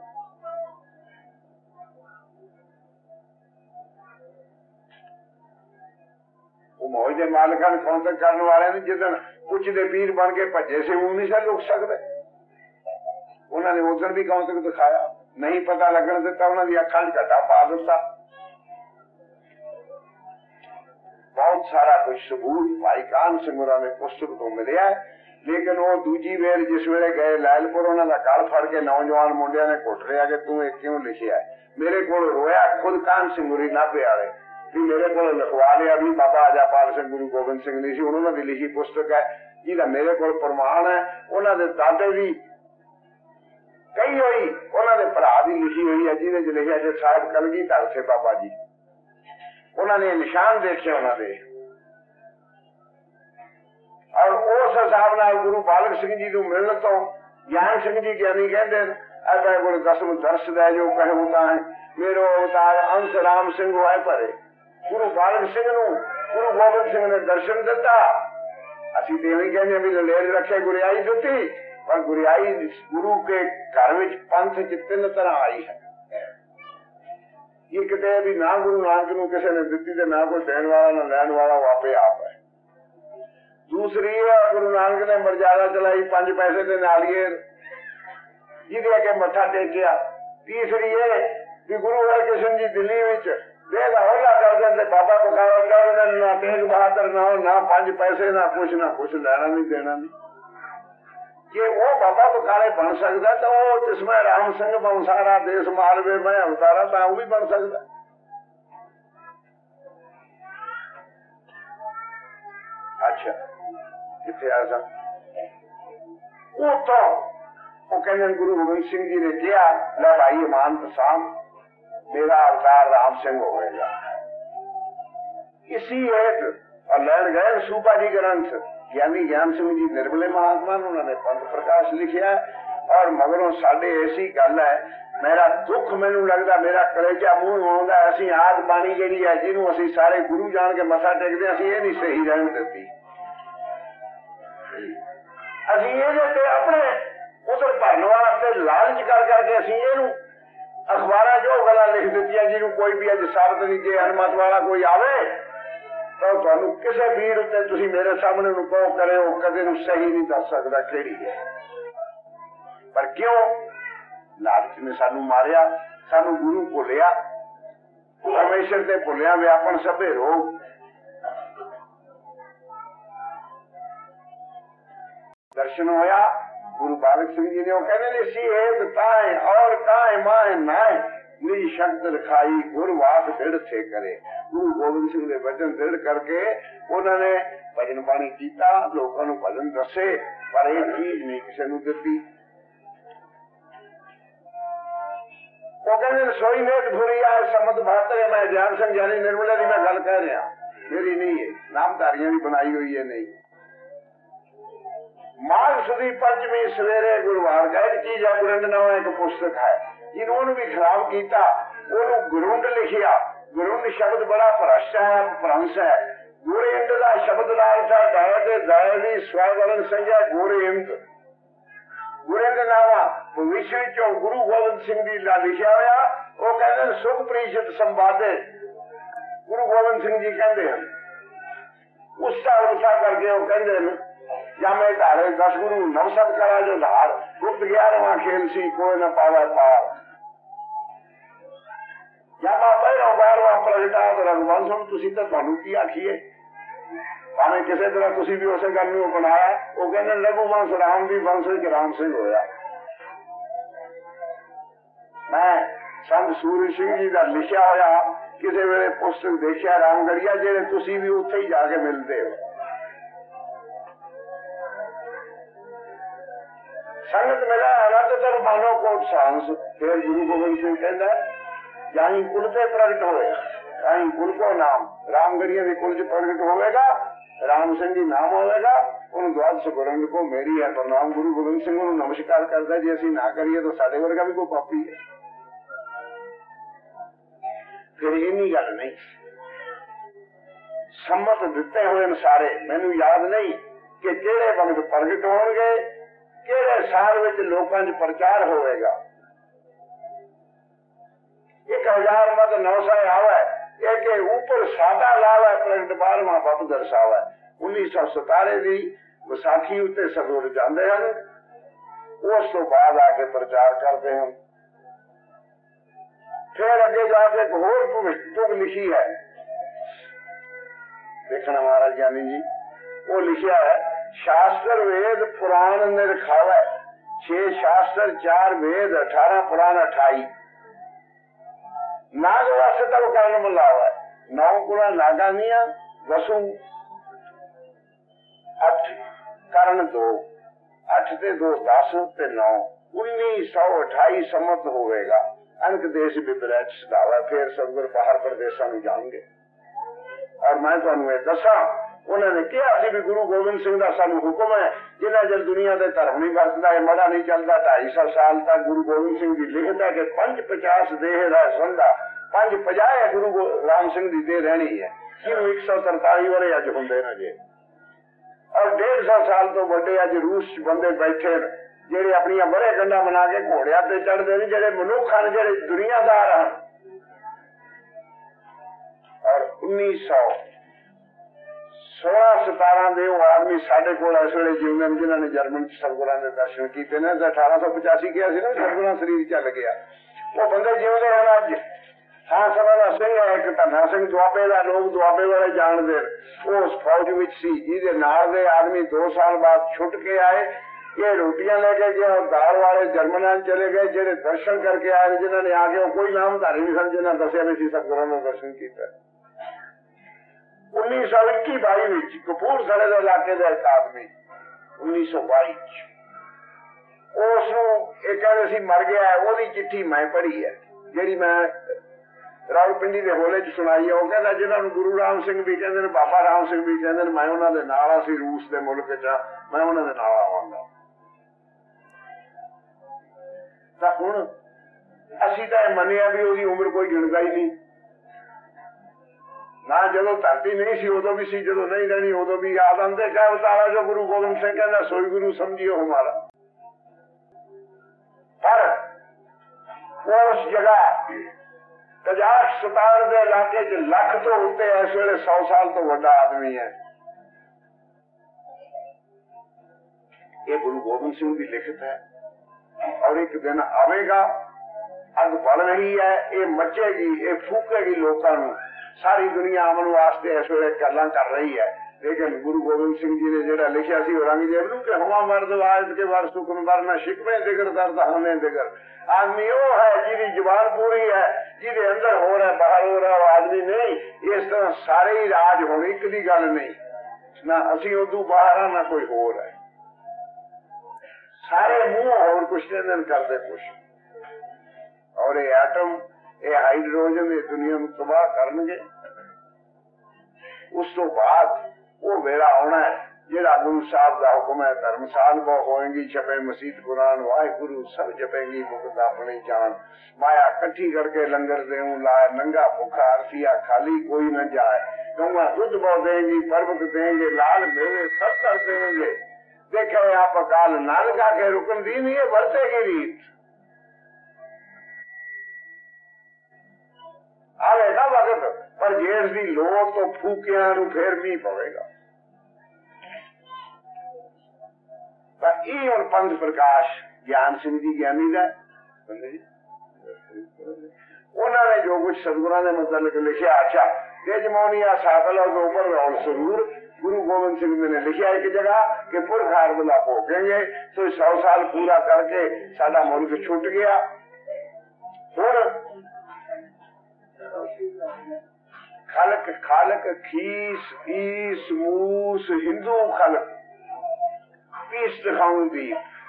ਉਹ ਮੌਜ ਦੇ ਮਾਲਕਾਂ ਨੂੰ ਕੌਂਤਕ ਕਰਨ ਵਾਲਿਆਂ ਨੇ ਜਿੱਦਣ ਕੁਝ ਦੇ ਪੀਰ ਬਣ ਕੇ ਭੱਜੇ ਸੀ, ਉਹ ਨਹੀਂ ਸੀ ਲੁਕ ਸਕਦੇ। ਉਹਨਾਂ ਨੇ ਉਦੋਂ ਵੀ ਕੌਂਤਕ ਦਿਖਾਇਆ, ਨਹੀਂ ਪਤਾ ਲੱਗਣ ਦਿੱਤਾ, ਉਹਨਾਂ ਦੀ ਅੱਖਾਂ 'ਚ ਘੱਟਾ ਪਾ ਦਿੱਤਾ। ਬਹੁਤ ਸਾਰਾ ਕੁਝ ਸਬੂਤ ਭਾਈ ਕਾਨ ਸਿੰਘ ਹੋਰਾਂ ਨੇ ਪੁਸਤਕ ਤੋਂ ਮਿਲਿਆ। ਲੇਕਿਨ ਉਹ ਦੂਜੀ ਵੇਰ ਜਿਸ ਵੇਲੇ ਗਏ ਲੈਲਪੁਰ, ਉਹਨਾਂ ਦਾ ਗਲ ਫੜ ਕੇ ਨੌਜਵਾਨ ਮੁੰਡਿਆਂ ਨੇ ਘੁੱਟ ਲਿਆ ਕਿ ਤੂੰ ਇਹ ਕਿਉਂ ਲਿਖਿਆ। ਮੇਰੇ ਕੋਲ ਰੋਇਆ ਖੁਦ ਕਾਨ ਸਿੰਘ ਹੋਰੀ ਨਾਭੇ ਵਾਲੇ ਵੀ ਮੇਰੇ ਕੋਲ ਲਿਖਵਾ ਲਿਆ ਵੀ ਬਾਬਾ ਅਜਾਪਾਲ ਸਿੰਘ ਗੁਰੂ ਗੋਬਿੰਦ ਸਿੰਘ ਨਹੀਂ ਸੀ। ਹੁਣ ਉਹਨਾਂ ਦੀ ਲਿਖੀ ਪੁਸਤਕ ਹੈ ਜਿਹਦਾ ਮੇਰੇ ਕੋਲ ਪ੍ਰਮਾਣ ਹੈ। ਉਹਨਾਂ ਦੇ ਦਾਦੇ ਦੀ ਕਹੀ ਹੋਈ, ਉਹਨਾਂ ਦੇ ਭਰਾ ਦੀ ਲਿਖੀ ਹੋਈ ਹੈ ਜਿਹਦੇ ਚ ਲਿਖਿਆ ਕਿ ਸਾਹਿਬ ਕਲਗੀਧਰ ਸੇ ਬਾਬਾ ਜੀ। ਉਹਨਾਂ ਨੇ ਨਿਸ਼ਾਨ ਦੇਖੇ ਉਹਨਾਂ ਦੇ। ਔਰ ਉਸ ਹਿਸਾਬ ਨਾਲ ਗੁਰੂ ਬਾਲਕ ਸਿੰਘ ਜੀ ਨੂੰ ਮਿਲਣ ਤੋਂ ਗਿਆਨ ਸਿੰਘ ਜੀ ਗਿਆਨੀ ਕਹਿੰਦੇ ਐ ਕੋਲ ਦਸਮ ਦਰਸ ਦਾ ਜੋ ਕਹੂੰ ਤਾਂ ਮੇਰੋ ਅਵਤਾਰ ਅੰਸ਼ ਰਾਮ ਸਿੰਘ ਹੋਏ ਭਰੇ। ਗੁਰੂ ਬਾਲਕ ਸਿੰਘ ਨੂੰ ਗੁਰੂ ਗੋਬਿੰਦ ਸਿੰਘ ਨੇ ਦਰਸ਼ਨ ਦਿੱਤਾ। ਅਸੀਂ ਤੇ ਇਵੇਂ ਕਹਿੰਦੇ ਵੀ ਲੇਰ ਰੱਖੇ ਗੁਰਿਆਈ ਦਿੱਤੀ, ਪਰ ਗੁਰਿਆਈ ਗੁਰੂ ਕੇ ਘਰ ਵਿੱਚ ਪੰਥ ਚ 3 ਤਰ੍ਹਾਂ ਆਈ ਹੈ। ਇੱਕ ਤੇ ਵੀ ਨਾ ਗੁਰੂ ਨਾਨਕ ਨੂੰ ਕਿਸੇ ਨੇ ਦਿੱਤੀ ਤੇ ਨਾ ਕੋਈ ਦੇਣ ਵਾਲਾ ਨਾ ਲੈਣ ਵਾਲਾ, ਉਹ ਆਪੇ ਆਪ ਹੈ। ਦੂਸਰੀ ਹੈ ਗੁਰੂ ਨਾਨਕ ਨੇ ਮਰਜ਼ਾਦਾ ਚਲਾਈ 5 ਪੈਸੇ ਦੇ ਨਾਲੀਏ ਜਿਹਦੇ ਅੱਗੇ ਮੱਥਾ ਟੇਕਿਆ। ਤੀਸਰੀ ਇਹ ਵੀ ਗੁਰੂ ਹਰਕ੍ਰਿਸ਼ਨ ਜੀ ਦਿੱਲੀ ਵਿੱਚ ਦੇਹ ਦਾ ਹੌਲਾ ਕਰ ਦਿੰਦੇ, ਬਾਬਾ ਬਕਾਲਾ ਕਰ ਦਿੰਦੇ, ਨਾ ਤੇਗ ਬਹਾਦਰ ਨਾ 5 ਪੈਸੇ ਨਾ ਕੁਛ ਲੈਣਾ ਨਹੀਂ ਦੇਣਾ ਨਹੀਂ। ਜੇ ਉਹ ਬਾਬਾ ਬਕਾਲੇ ਬਣ ਸਕਦਾ ਤਾਂ ਉਹ ਜਿਸਮੇ ਰਾਮ ਸਿੰਘ ਬੰਸਾਰਾ ਦੇਸ਼ ਮਾਲਵੇ ਮੈਂ ਅਵਤਾਰਾ ਤਾਂ ਉਹ ਵੀ ਬਣ ਸਕਦਾ। ਅੱਛਾ ਕਿੱਥੇ ਆ ਸਾ ਉੱਥੋਂ ਉਹ ਕਹਿੰਦੇ ਗੁਰੂ ਗੋਬਿੰਦ ਸਿੰਘ ਜੀ ਨੇ ਕਿਹਾ ਲੈ ਭਾਈ ਇਮਾਨਤ ਸਾਮ मेरा अवतार राम सिंह होगा। इसी हेत और लड़ गए सूबा जी ग्रंथ यानी ज्ञान सिंह जी निर्मले महात्मा उन्होंने पंथ प्रकाश लिखिया। और मगरों साडे ऐसी गल है, मेरा दुख मैनू लगता मेरा कलेजा मूंह आउंदा, असीं आद बाणी जिहड़ी है जिन्हों असीं सारे गुरु जान के मथा टेकदे, असीं ये नहीं सही रहन दित्ती। असीं ये अपने उधर भरन वास्ते लालच कर करके असीं इहनूं अखबार जो गल्लां लिख दित्तियां जिन्हों कोई भी अज साबत नहीं, जे हनुमत वाला कोई आवे तो तुहानूं किसी वीर उत्ते तुसीं मेरे सामने नूं कहो करे वो कदे नूं सही नहीं दस सकदा किहड़ी है। पर क्यों लालच ने सानू मारिया, सानू गुरु भुलिया, परमेश्वर ते भुलिया व्यापन सभे रोग। दर्शन होया गुरु बालक सिंह जी ने कहने सी एक ताए और ताए माए नाए निज शब्द रखाई गुरु वास दृढ़ से करे। गुरु गोबिंद सिंह के वचन दृढ़ करके उन्होंने ਭਜਨ ਬਾਣੀ ਕੀਤਾ, ਲੋਕਾਂ ਨੂੰ ਭਜਨ ਦੱਸੇ, ਪਰ ਇਹ ਚੀਜ਼ ਨਹੀਂ ਕਿਸੇ ਨੂੰ ਦਿੱਤੀ। ਉਹ ਕਹਿੰਦੇ ਰਸੋਈ ਮੇਟ ਭੁਰੀ ਆ ਸਮਤ ਬਾਤਰੇ। ਮੈਂ ਗਿਆਨ ਸਿੰਘ ਜਾਨੀ ਨਿਰਮਲਾ ਦੀ ਮੈਂ ਗੱਲ ਕਹਿ ਰਿਹਾ, ਮੇਰੀ ਨਹੀਂ ਹੈ, ਨਾਮਧਾਰੀਆਂ ਦੀ ਬਣਾਈ ਹੋਈ ਹੈ ਨਹੀਂ। ਮਾਘ ਸੁਦੀ ਪੰਚਮੀ ਸਵੇਰੇ ਗੁਰਵਾਰ ਦਾ ਇੱਕ ਚੀਜ਼ ਹੈ, ਗੁਰਿੰਡ ਨਾਮ ਇੱਕ ਪੁਸਤਕ ਹੈ, ਜਿਹਨੂੰ ਉਹਨੂੰ ਵੀ ਖਰਾਬ ਕੀਤਾ, ਉਹਨੂੰ ਗੁਰੁੰਡ ਲਿਖਿਆ। ਗੁਰੁੰਡ ਸ਼ਬਦ ਬੜਾ ਭ੍ਰਸ਼ਟ ਹੈ, ਅਪਭ੍ਰੰਸ਼ ਹੈ। ਗੁਰਿੰਦ ਦਾ ਸ਼ਬਦ ਦਾ ਅਰਥ ਹੈ ਦਾਇ ਤੇ ਦਾਇ ਦੀ ਸਵੈਵਰਨ ਸੰਜਾ ਗੁਰਿੰਦ। ਗੁਰਿੰਦ ਨਾਵਾ ਭਵਿਸ਼ ਵਿੱਚੋਂ ਗੁਰੂ ਗੋਬਿੰਦ ਸਿੰਘ ਜੀ ਦਾ ਲਿਖਿਆ ਹੋਇਆ। ਉਹ ਕਹਿੰਦੇ ਸੁਖ ਪ੍ਰੀਸ਼ਤ ਸੰਵਾਦੇ, ਗੁਰੂ ਗੋਬਿੰਦ ਸਿੰਘ ਜੀ ਕਹਿੰਦੇ ਹਨ। ਉਸਾ ਉਸਾ ਕਰਕੇ ਉਹ ਕਹਿੰਦੇ ਨੇ ਜਾਮੇ ਧਾਰੇ 10 ਗੁਰੂ ਨਵਸਤ ਕਰਾ ਜੋ ਧਾਰ, ਗੁਪਤ 11ਵਾਂ ਖੇਲ ਸੀ ਕੋਈ ਨਾ ਪਾਵੇ ਪਾਰ। ਜਾਮਾ ਪਹਿਰੋ 12ਵਾਂ ਪ੍ਰਗਟਾ ਰਘੁਵੰਸ਼। ਹੁਣ ਤੁਸੀਂ ਤਾਂ ਤੁਹਾਨੂੰ ਕੀ ਆਖੀਏ, ਭਾਵੇਂ ਕਿਸੇ ਤਰ੍ਹਾਂ ਤੁਸੀਂ ਵੀ ਉਸੇ ਗੱਲ ਨੂੰ ਅਪਣਾਇਆ। ਉਹ ਕਹਿੰਦੇ ਰਘੁਵੰਸ਼ ਰਾਮ ਦੀ ਵੰਸ਼ ਵਿੱਚ ਰਾਮ ਸਿੰਘ ਹੋਇਆ। ਮੈਂ ਸੰਤ ਸੂਰਜ ਸਿੰਘ ਜੀ ਦਾ ਲਿਖਿਆ ਹੋਇਆ ਕਿਸੇ ਵੇਲੇ ਪੁਸਤਕ ਦੇਖਿਆ ਰਾਮਗੜੀਆ, ਜਿਹੜੇ ਤੁਸੀਂ ਵੀ ਉੱਥੇ ਹੀ ਜਾ ਕੇ ਮਿਲਦੇ ਹੋ। ਸੰਗਤ ਮਿਲਾ ਅਨੰਦ ਤਰ ਮਾਨੋ ਕੋਟ ਸਾਂਸ। ਫਿਰ ਗੁਰੂ ਗੋਬਿੰਦ ਸਿੰਘ ਕਹਿੰਦਾ ਜਾਹੀ ਕੁਲ ਤੇ ਪ੍ਰਗਟ ਹੋਏ, ਤਾਹੀ ਕੁਲ ਕੋ ਨਾਮ। ਰਾਮਗੜੀਆ ਦੇ ਕੁਲ ਚ ਪ੍ਰਗਟ ਹੋਵੇਗਾ, ਰਾਮ ਸਿੰਘ ਜੀ ਨਾਮ ਹੋਵੇਗਾ। ਉਹਨੂੰ ਦਵਾਦਸ਼ ਗੁਰੰਗ ਕੋ ਮੇਰੀ ਹੈ ਪ੍ਰਣਾਮ। ਗੁਰੂ ਗੋਬਿੰਦ ਸਿੰਘ ਨੂੰ ਨਮਸਕਾਰ ਕਰਦਾ, ਜੇ ਅਸੀਂ ਨਾ ਕਰੀਏ ਤਾਂ ਸਾਡੇ ਵਰਗਾ ਵੀ ਕੋਈ ਪਾਪੀ ਹੈ। ਫਿਰ ਇੰਨੀ ਗੱਲ ਨਹੀਂ, ਸੰਮਤ ਦਿੱਤੇ ਹੋਏ ਨੇ ਸਾਰੇ। ਮੈਨੂੰ ਯਾਦ ਨਹੀਂ ਕਿ ਕਿਹੜੇ ਵਕਤ ਪ੍ਰਗਟ ਹੋਣਗੇ, ਕਿਹੜੇ ਸਾਲ ਵਿੱਚ ਲੋਕਾਂ 'ਚ ਪ੍ਰਚਾਰ ਹੋਵੇਗਾ। 1000 ਮਤ 900 ਆਵੇ, एक ऊपर सादा लावा प्रगट 12वां बब दर्शावा। 1917 ਦੀ ਵਿਸਾਖੀ ਉੱਤੇ ਸਰੂਰ ਜਾਂਦੇ ਹਨ, ਉਸ ਤੋਂ ਬਾਅਦ ਆ ਕੇ ਪ੍ਰਚਾਰ ਕਰਦੇ ਹਨ। ਫਿਰ ਅੱਗੇ ਜਾ ਕੇ ਇੱਕ ਹੋਰ ਭਵਿੱਖ ਲਿਖੀ ਹੈ, ਦੇਖਣਾ ਮਹਾਰਾਜ ਜਾਨੀ ਜੀ, ਉਹ ਲਿਖਿਆ ਹੈ शास्त्र वेद पुराण निरखावे। 6 शास्त्र 4 वेद 18 पुराण 28। नाग वास्ते तब कर्ण मिलावा 9 गुणा नागानिया वसु 8 कर्ण 2 8 ते 2 10 ते 9 1928 सम्मत होवेगा। अनक देश विदरच सदावा। फिर सतगुर बाहर प्रदेशों में जाएंगे। और मैं तुम्हें दसा उन्होंने कहा भी गुरु गोबिंद सिंह का सानू हुक्म है, जिन्ना जल दुनिया के धर्म नहीं वरतता है, मड़ा नहीं चलता। 250 साल तक गुरु गोबिंद सिंह जी लिखता है कि 550 देह रह संधा 550 है गुरु राम सिंह की देह रहनी है। क्यों 143 वाले अज होंगे ना जे, और 150 साल तो बड़े अज रूस बंदे बैठे जेडे अपनी बड़े गंडा बना के घोड़िया ते चढ़ते हैं, जेडे मनुख हैं, जेडे दुनियादार हैं। और 1916-17 वो आदमी साढ़े को इस वे जीवने जिन्होंने जर्मन सतगुरां दे दर्शन किए ने। 1885 किया ना सतगुरां शरीर चल गया, वो बंदे जीवते हैं अज। हाँ सभा का सिंह है एक धन्ना सिंह दुआबे का, लोग दुआबे वाले जानते। वो उस फौज में सी जिहदे नाल दे आदमी 2 साल बाद छुट के आए। ये रोटियां लेके गए और दाल वाले जर्मन चले गए, जेडे दर्शन करके आए जिन्होंने आके कोई नामधारी नहीं सन, जिन्हें दसिया भी सतगुरां ने दर्शन किया। 1921-22 कपूरथले के इलाके का एक आदमी 1922 कहते मर गया है। वो चिट्ठी मैं पढ़ी है, जी मैं रावलपिंडी के होले च सुनाई है। वो कहता जिन्होंने गुरु राम सिंह भी कहते, बाबा राम सिंह भी कहते, मैं उन्होंने नाल सी रूस के मुल्क च, मैं उन्होंने नाल आवांगा। हुण असीं तां मन्निया भी उसकी उम्र कोई गिणदा ही नहीं ना। जो धरती नहीं सी उदों भी सी, जो नहीं रहनी उदों भी याद आते। क्या उतारा जो गुरु गोबिंद सिंह कहना सोई गुरु समझियो हमारा। पर उस जगह 50-57 के इलाके च लख तो उत्ते इस वेले 100 साल तो बड़ा आदमी है। ये गुरु गोबिंद सिंह की लिखत है। और एक दिन आवेगा, अग बढ़ रही है, ये मचेगी, ये फूकेगी लोगों को। सारी दुनिया अमन वास्ते इस वे गल्लां कर रही है। लेकिन गुरु गोबिंद सिंह जी ने जेड़ा लिखा सी औरंगजेब नूं कि हवा मर्द आज के बार सुखन वरना शिकवे दिगर दर्द हमें दिगर। आदमी वो है जिहदी जुबान पूरी है, जिहदे अंदर हो रहा है बाहर हो रहा है, वो आदमी नहीं। इस तरह सारे ही राज होने, एक दी गल नहीं। ना असी उदू बाहर आ, ना कोई होर है। सारे मुंह और कुछ नहीं करते कुछ। और ये एटम, ये हाइड्रोजन ये दुनिया में तबाह करनगे। उस तो बाद वो वेला आना है जेड़ा गुरु साहब का हुक्म है, धर्मसाल बहु होएंगी, छपे मसीत कुरान, वाहिगुरु सब जपेंगी, मुक्त अपनी जान। माया कट्ठी करके लंगर देऊं लाए, नंगा भूखा अरसिया खाली कोई न जाए। गौवा दूध बहु देंगी, पर्वत देंगे, लाल मेवे सब कर देंगे। देखे आप काल नालका के रुकन दी नहीं है, बरतेगी रीत आवेगा वक्त, पर जेठ दी लो तो फूकिया फिर मीह पवेगा। और पंथ प्रकाश ज्ञान सिंह जी ज्ञानी का उन्होंने जो कुछ सदगुरु ने मतलब लिखा, अच्छा तेजमोनिया साकल और ऊपर और सरूर गुरु गोविंद सिंह ने लिखा एक जगह कि पुरख हारदला भोगेंगे, तो 100 साल पूरा करके साडा मुल्क छुट गया। और खालक खालक खीस ईस मूस हिंदू खालक पीस दिखाऊं दी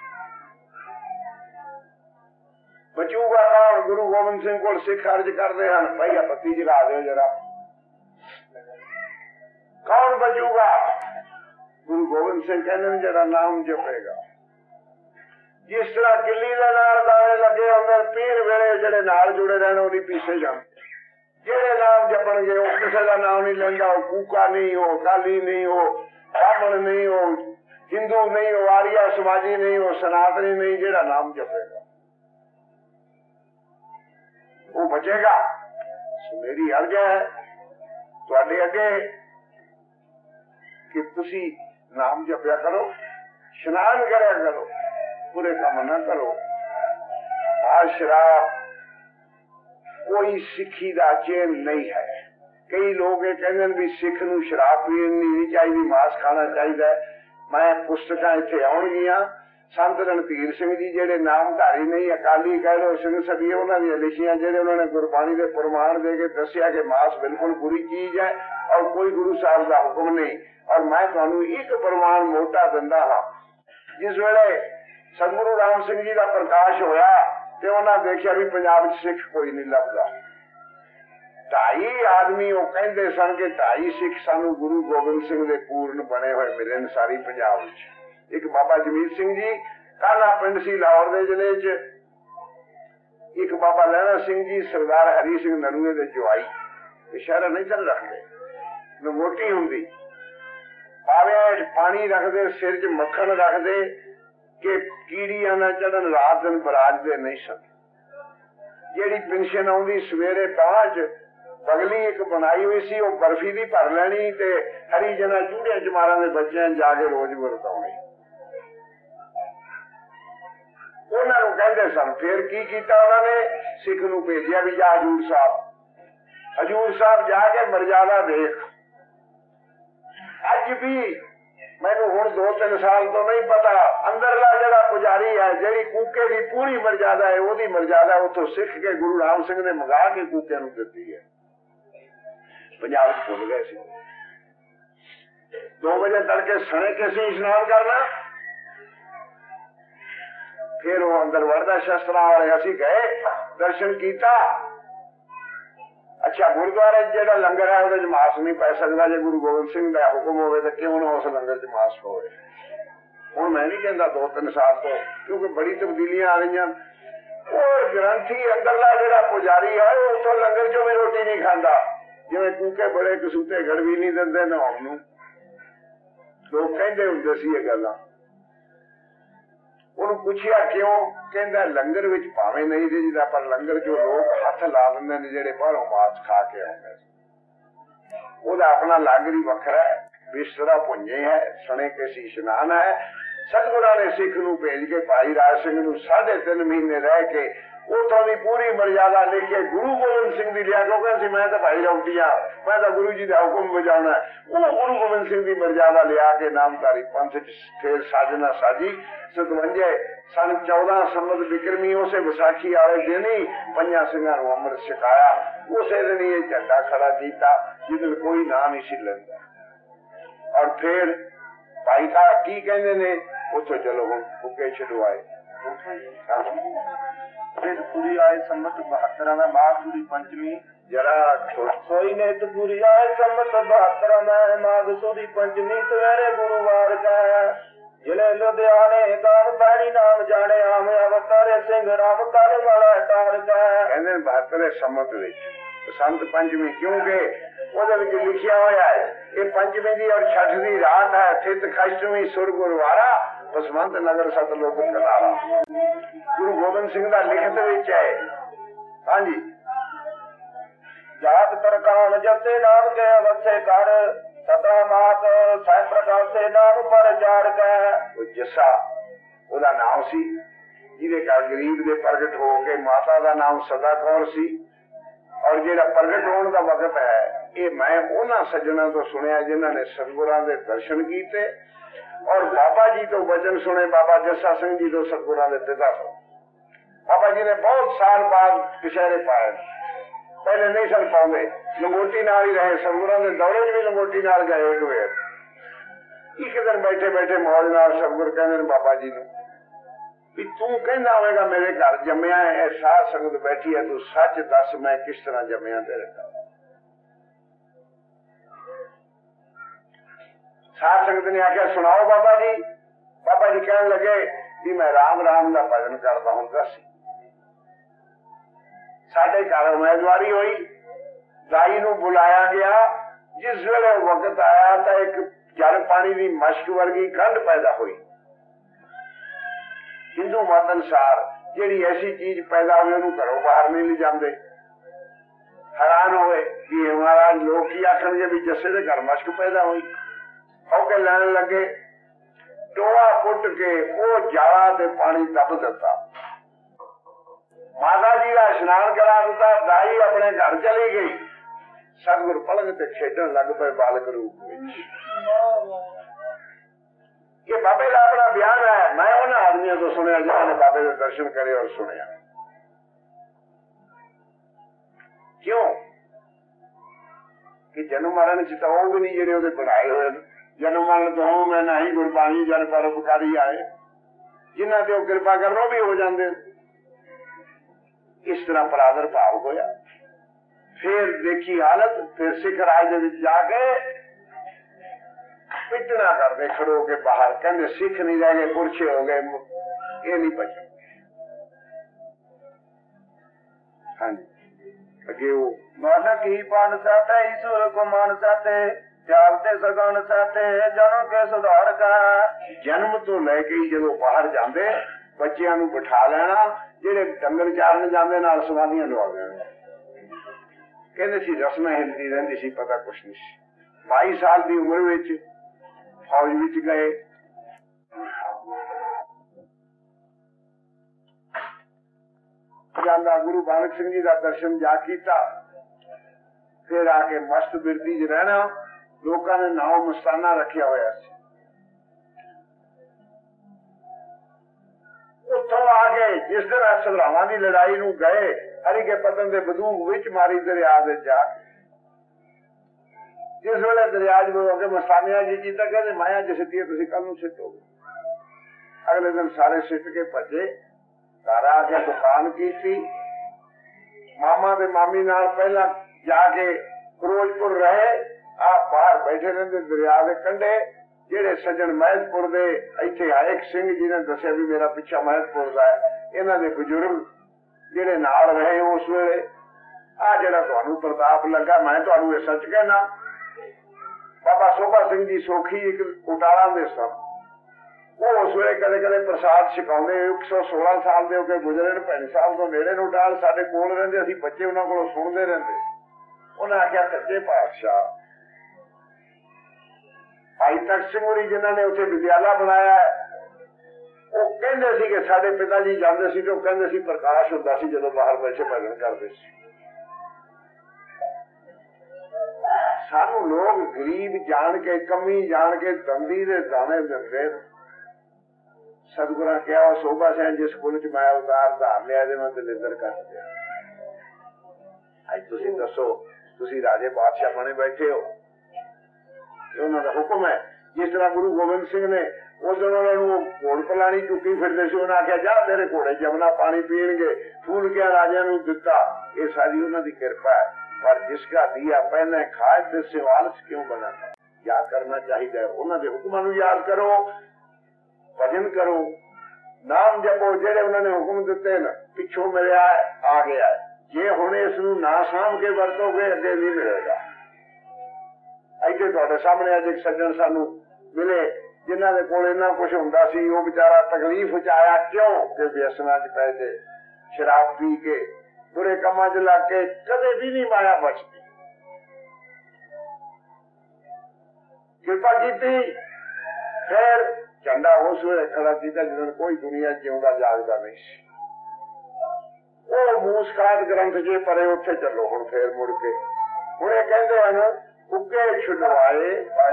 बचूगा कौन? गुरु गोबिंद सिंह को सिख अर्ज करते हैं भाई पत्ती जला दो जरा, कौन बचूगा? गुरु गोबिंद सिंह कहने जरा नाम जपेगा। जिस तरह किली के नाल दाने लगे अंदर पीर वेले जेडे नाल जुड़े रहने उन्हीं पीछे जाते, जेडे नाम जपणगे वो किसी का नाम नहीं लेंदा, वो कूका नहीं हो, काली नहीं हो, ब्राह्मण नहीं हो, हिंदू नहीं हो, आर्या समाजी नहीं हो, सनातनी नहीं, जेड़ा नाम जपेगा वो बचेगा। मेरी अर्ज है तुहाडे अगे कि तुसी नाम जपया करो, स्नान करया करो, पूरे काम न करो। आज शराब कोई सिखी का चेन नहीं है। कई लोग ये कहते भी सिख नूं शराब पीनी नहीं चाहिए, मांस खाना चाहिए। मैं पुस्तक इतने आउणगियां, संत रणधीर सिंह जी जेडे नामधारी नहीं अकाली कह लो सिंह सभी उन्होंने लिखियां, जेडे उन्होंने गुरबाणी के प्रमाण दे के दसिया कि मांस बिल्कुल बुरी चीज है और कोई गुरु साहब का हुक्म नहीं। और मैं तुहानू एक प्रमाण मोटा दिंदा हां, जिस वेले सतगुरु राम सिंह जी का प्रकाश होया ते उन्हां देखिया भी पंजाब च सिख कोई नहीं लभदा। 2.5 आदमी वो कहते सन कि 2.5 सिख सानू गुरु गोबिंद सिंह दे पूर्ण बने हुए मिले ने सारी पंजाब च। एक बाबा जमीत सिंह जी काला पिंड सी लाहौर दे जिले च, एक बाबा लहरा सिंह जी सरदार हरी सिंह नरूए दे जवाई, इशारा नहीं चल रखते न मोटी हुंदी, पावे पानी रखते, सिर च मक्खन रखते कि कीड़ियां ना चढ़न, रात दिन बराजते नहीं सन। जेड़ी पेंशन आउंदी सवेरे 5 बगली एक बनाई हुई सी, वो बर्फी दी भर लैनी ते हरी जना चूड़िया चमारा दे बच्चों जाके रोज वरताउणी। उन्होंने कहते सन। फिर की कीता उन्होंने? सिख नूं भेजिया भी जा हजूर साहब जाके मर्यादा देख। अज भी मैनू हुण 2-3 साल तो नहीं पता, अंदरला जड़ा पुजारी है जेड़ी कूके की पूरी मर्यादा है, ओदी मर्यादा उतो सिख के गुरु राम सिंह ने मंगा के कूके नूं दित्ती है। पंजाब भुल गए सी। 2 बजे तड़के सने के स्नान करना, फिर वो अंदर वरदा शस्त्र वाले असी गए, दर्शन किया। अच्छा गुरुद्वारे जेड़ा लंगर है वो मास नहीं पै सकता, जो गुरु गोबिंद सिंह का हुक्म हो तो क्यों ना उस लंगर च मास होवे। हुण मैं नहीं कहता 2-3 साल तो, क्योंकि बड़ी तब्दीलियां आ रही। और ग्रंथी अंदरला जेड़ा पुजारी है उस लंगर चो भी रोटी नहीं खाता, जिवें कूके बड़े कसूते गड़वी नहीं दिंदे नहाउण नूं। लोग कहते हुंदे सी ये गल्लां। उन्होंने पूछया क्यों? कहता लंगर विच भावें नहीं रिझदा, पर लंगर जो लोग हथ ला दिंदे ने जेड़े बाहरों मास खा के आउंदे, ओहदा अपना लागरी वखरा है, बिस्तरा भुंजे है, सने के सी स्नान है। सतगुरां ने सिख नूं भेज के भाई राज सिंह नूं 3.5 महीने रह के उथों दी पूरी मर्यादा लेके गुरु गोबिंद सिंह दी लिया, क्योंकि मैं तो भाई रौटिया, मैं तो गुरु जी का हुक्म बजाना। वो गुरु गोबिंद सिंह की मर्यादा लिया के नामधारी पंथ फिर साजना साजी। 57 सन 14 संवत बिक्रमी उसे विसाखी वाले दिन ही 5 सिंहां नूं अमृत छकाया। उसे दिन ये झंडा खड़ा किया जिस दिन कोई ना नहीं सी लैंदा। और फिर भाई का की कहते ने उतो चलो हम फुके छुड़वाए फिर पूरी आए संमत 72 में माघ सूरी पंचमी जरा सोई नेत पूरी आए संमत 72 में माघ सूरी पंचमी सवेरे गुरुवार का जिले लुधियाने काम पैनी नाम जाने आम अवतारे सिंह राम कर वाला टार का कहते 72 संमत बसंत पंचमी क्योंकि लिखिया हुआ है ये पंचमी दी और छठ दी रात है थित खष्टमी सुर गुरुवारा बसवंत नगर सतलोक कलावा गुरु गोबिंद सिंह का लिखत विच है। हाँ जी जात तरकान जसे नाम के अवश्य कर सता मात सह प्रकाश से नाम पर चार का जसा ओदा नाम सी जिहदे घर गरीब दे प्रगट हो के माता का नाम सदा कौर सी और जेड़ा प्रगट होने का वक्त है ये मैं उन्हां सज्जना तो सुनिया जिन्होंने सतगुरां दे दर्शन किए और बाबा जी तो वचन सुने बाबा जस्सा सिंह जी तो सतगुरां दे पिता तो बाबा जी ने बहुत साल बाद कचहरे पाए पहले नहीं सन पाते लंगोटी नाल ही रहे सतगुरां दे दौरे भी लंगोटी नाल गए हुए एक दिन बैठे बैठे मौज नाल सतगुर कहंदे बाबा जी नूं भी तू कहना होगा मेरे घर जमया है साध संगत बैठी है तू सच दस मैं किस तरह जमया तेरे घर साध संगत ने आख्या सुनाओ बाबा जी कहने लगे कि मैं राम राम का भजन करता हूं दस साढ़े घर उम्मीदवारी हुई दाई नूं बुलाया गया जिस वेले वक्त आया तो एक जल पानी की मश्क वर्गी गंढ पैदा हुई हिंदू मत अनुसार जी ऐसी चीज पैदा हुई उन्होंने घरों बाहर नहीं ले जाते हैरान हुए कि महाराज लोग की आखिर भी जस्से के घर मश्क पैदा हुई होके लैन लगे टोआ पुट के वो जाला ते पानी दब दिता माता जी का स्नान करा दिता दाई अपने घर चली गई सतगुर पलंग ते खेडन लग पे बालक रूप में ये बाबे का अपना बयान है मैं उन्होंने आदमियों को सुनिया जिन्होंने बाबे के दर्शन करे और सुनिया क्यों कि जन्म मरण च तो वो भी नहीं जेडे ਉਹਦੇ बनाए हुए जन्म मरण तो मैं ना ही गुरबाणी जन परोपकारी आए जिन्हों ते कृपा करनो भी हो जाते इस तरह परादर भाव होया फिर देखी हालत फिर सिख राज दे विच जाके पिटना करते खड़ो के बाहर कहते सिख नहीं रह गए पुरछे हो गए ये नहीं बचे हाँ जी अगे वो मानक ही पान साते ईश्वर को मान साते त्यागते सगन साते जनों के सुधार का जन्म तो लैके ही जो बाहर जाते बच्चियां नूं बिठा लेना जेडे डंगर चारन जाते नाल समाधियां लवा देना कहते सी रस्में हिलदी रहिंदी सी पता कुछ नहीं सी 22 साल की उम्र विच फौज विच गए जांदा गुरु बालक सिंह जी का दर्शन जा कीता फिर आके मस्त बिरती च रहना लोगों ने नाम मस्ताना रखा होया सी उत्थों आके जिस दिन सभरावां की लड़ाई नूं गए हरि के पतन के बंदूक विच मारी दरिया दे जाके जिस वेले दरिया च मस्तानिया जी जीता कहते माया च सिटी तुम कल सिटोगे अगले दिन सारे सिट के भजे घर आके दुकान की थी मामा दे मामी नाल पहला जाके फिरोजपुर रहे आप बाहर बैठे रहते दरिया के कंढे जेडे सज्जन महतपुर दे इत्थे आए सिंह जी ने दसिया भी मेरा पिछा महतपुर का है इन्हां दे बुजुर्ग जेडे नाल रहे उस वेले आ जेड़ा तुहानू प्रताप लगा मैं तुहानू ये सच कहना बाबा सोभा सिंह जी सोखी एक उटाला दे सन वो उस वे कदे कदे प्रसाद छकाउंदे 116 साल दे होके गुजरे 5 साल तो नेड़े नूं टाल साडे कोल रहिंदे असीं बच्चे उन्हां कोलों सुणदे रहिंदे उन्हां आख्या सच्चे पातशाह भाई तख्त सिंह होरी जिन्हां ने उत्थे विद्यालय बनाया है वो कहंदे सी कि साडे पिता जी जांदे सी तो कहंदे सी प्रकाश हुंदा सी जदों बाहर बैठे भजन करदे सी सानू लोग गरीब जान के कमी जान के दंदी दे दाने दिंदे सतगुरां क्या शोभा सिंह जिस कुल च मैं अवतार धार लिया मैं दलिंदर कर दिया अज तुसीं दसो तुसीं राजे बादशाह बने बैठे हो उन्हों का हुक्म है ਜਿਸ ਤਰ੍ਹਾਂ ਗੁਰੂ ਗੋਬਿੰਦ ਸਿੰਘ ਨੇ ਉਸ ਦਿਨ ਉਹਨਾਂ ਨੂੰ ਘੋੜ ਪਲਾਣੀ ਚੁੱਕੀ ਫਿਰਦੇ ਸੀ, ਉਹਨਾਂ ਆਖਿਆ ਜਾ ਤੇਰੇ ਘੋੜੇ ਜਮਨਾ ਪਾਣੀ ਪੀਣਗੇ, ਫੂਲ ਕੇ ਰਾਜਿਆਂ ਨੂੰ ਦਿੱਤਾ। ਇਹ ਸਾਰੀ ਉਹਨਾਂ ਦੀ ਕਿਰਪਾ ਹੈ। ਪਰ ਜਿਸਕਾ ਦਿया ਪਹਿਨੇ ਖਾਏ ਤੇ ਸਿਵਾਲਸ ਕਿਉਂ ਬਣਾ। ਯਾਦ ਕਰਨਾ ਚਾਹੀਦਾ ਹੈ, ਉਹਨਾਂ ਦੇ ਹੁਕਮਾਂ ਨੂੰ ਯਾਦ ਕਰੋ, ਭਜਨ ਕਰੋ, ਨਾਮ ਜਪੋ। ਜਿਹੜੇ ਉਹਨਾਂ ਨੇ ਹੁਕਮ ਦਿੱਤੇ ਨਾ ਪਿੱਛੋਂ ਮਿਲਿਆ ਆ ਗਿਆ। ਜੇ ਹੁਣ ਇਸ ਨੂੰ ਨਾ ਸਾਂਭ ਕੇ ਵਰਤੋਗੇ ਅੱਗੇ ਨਹੀਂ ਮਿਲੇਗਾ। ਇੱਥੇ ਤੁਹਾਡੇ ਸਾਹਮਣੇ ਅੱਜ ਇੱਕ ਸੱਜਣ ਸਾਨੂੰ ਮਿਲੇ ਜਿਨ੍ਹਾਂ ਦੇ ਕੋਲ ਇੰਨਾ ਕੁਛ ਹੁੰਦਾ ਸੀ, ਉਹ ਵਿਚਾਰਾ ਤਕਲੀਫ ਚ ਆਇਆ। ਕਿਉਂ ਕਿ ਵਿਅਸਨਾਂ ਚ ਪੈ ਕੇ, ਸ਼ਰਾਬ ਪੀ ਕੇ, ਬੁਰੇ ਕੰਮਾਂ ਚ ਲੱਗ ਕੇ ਕਦੇ ਵੀ ਨਹੀਂ ਮਾਇਆ ਬਚਦੀ। ਕਿਰਪਾ ਕੀਤੀ, ਫਿਰ ਝੰਡਾ ਉਸ ਵੇਲੇ ਖੜਾ ਕੀਤਾ ਜਦੋਂ ਕੋਈ ਦੁਨੀਆ ਜਿਉਂਦਾ ਜਾਗਦਾ ਨਹੀਂ ਸੀ। ਉਹ ਮੂਸਕਾਤ ਗ੍ਰੰਥ ਜੇ ਪਰੇ ਉੱਥੇ ਚੱਲੋ ਹੁਣ ਫੇਰ ਮੁੜ ਕੇ। ਹੁਣ ਇਹ ਕਹਿੰਦੇ ਹਨ ਉੱਕੇ ਛੁਡਵਾਏ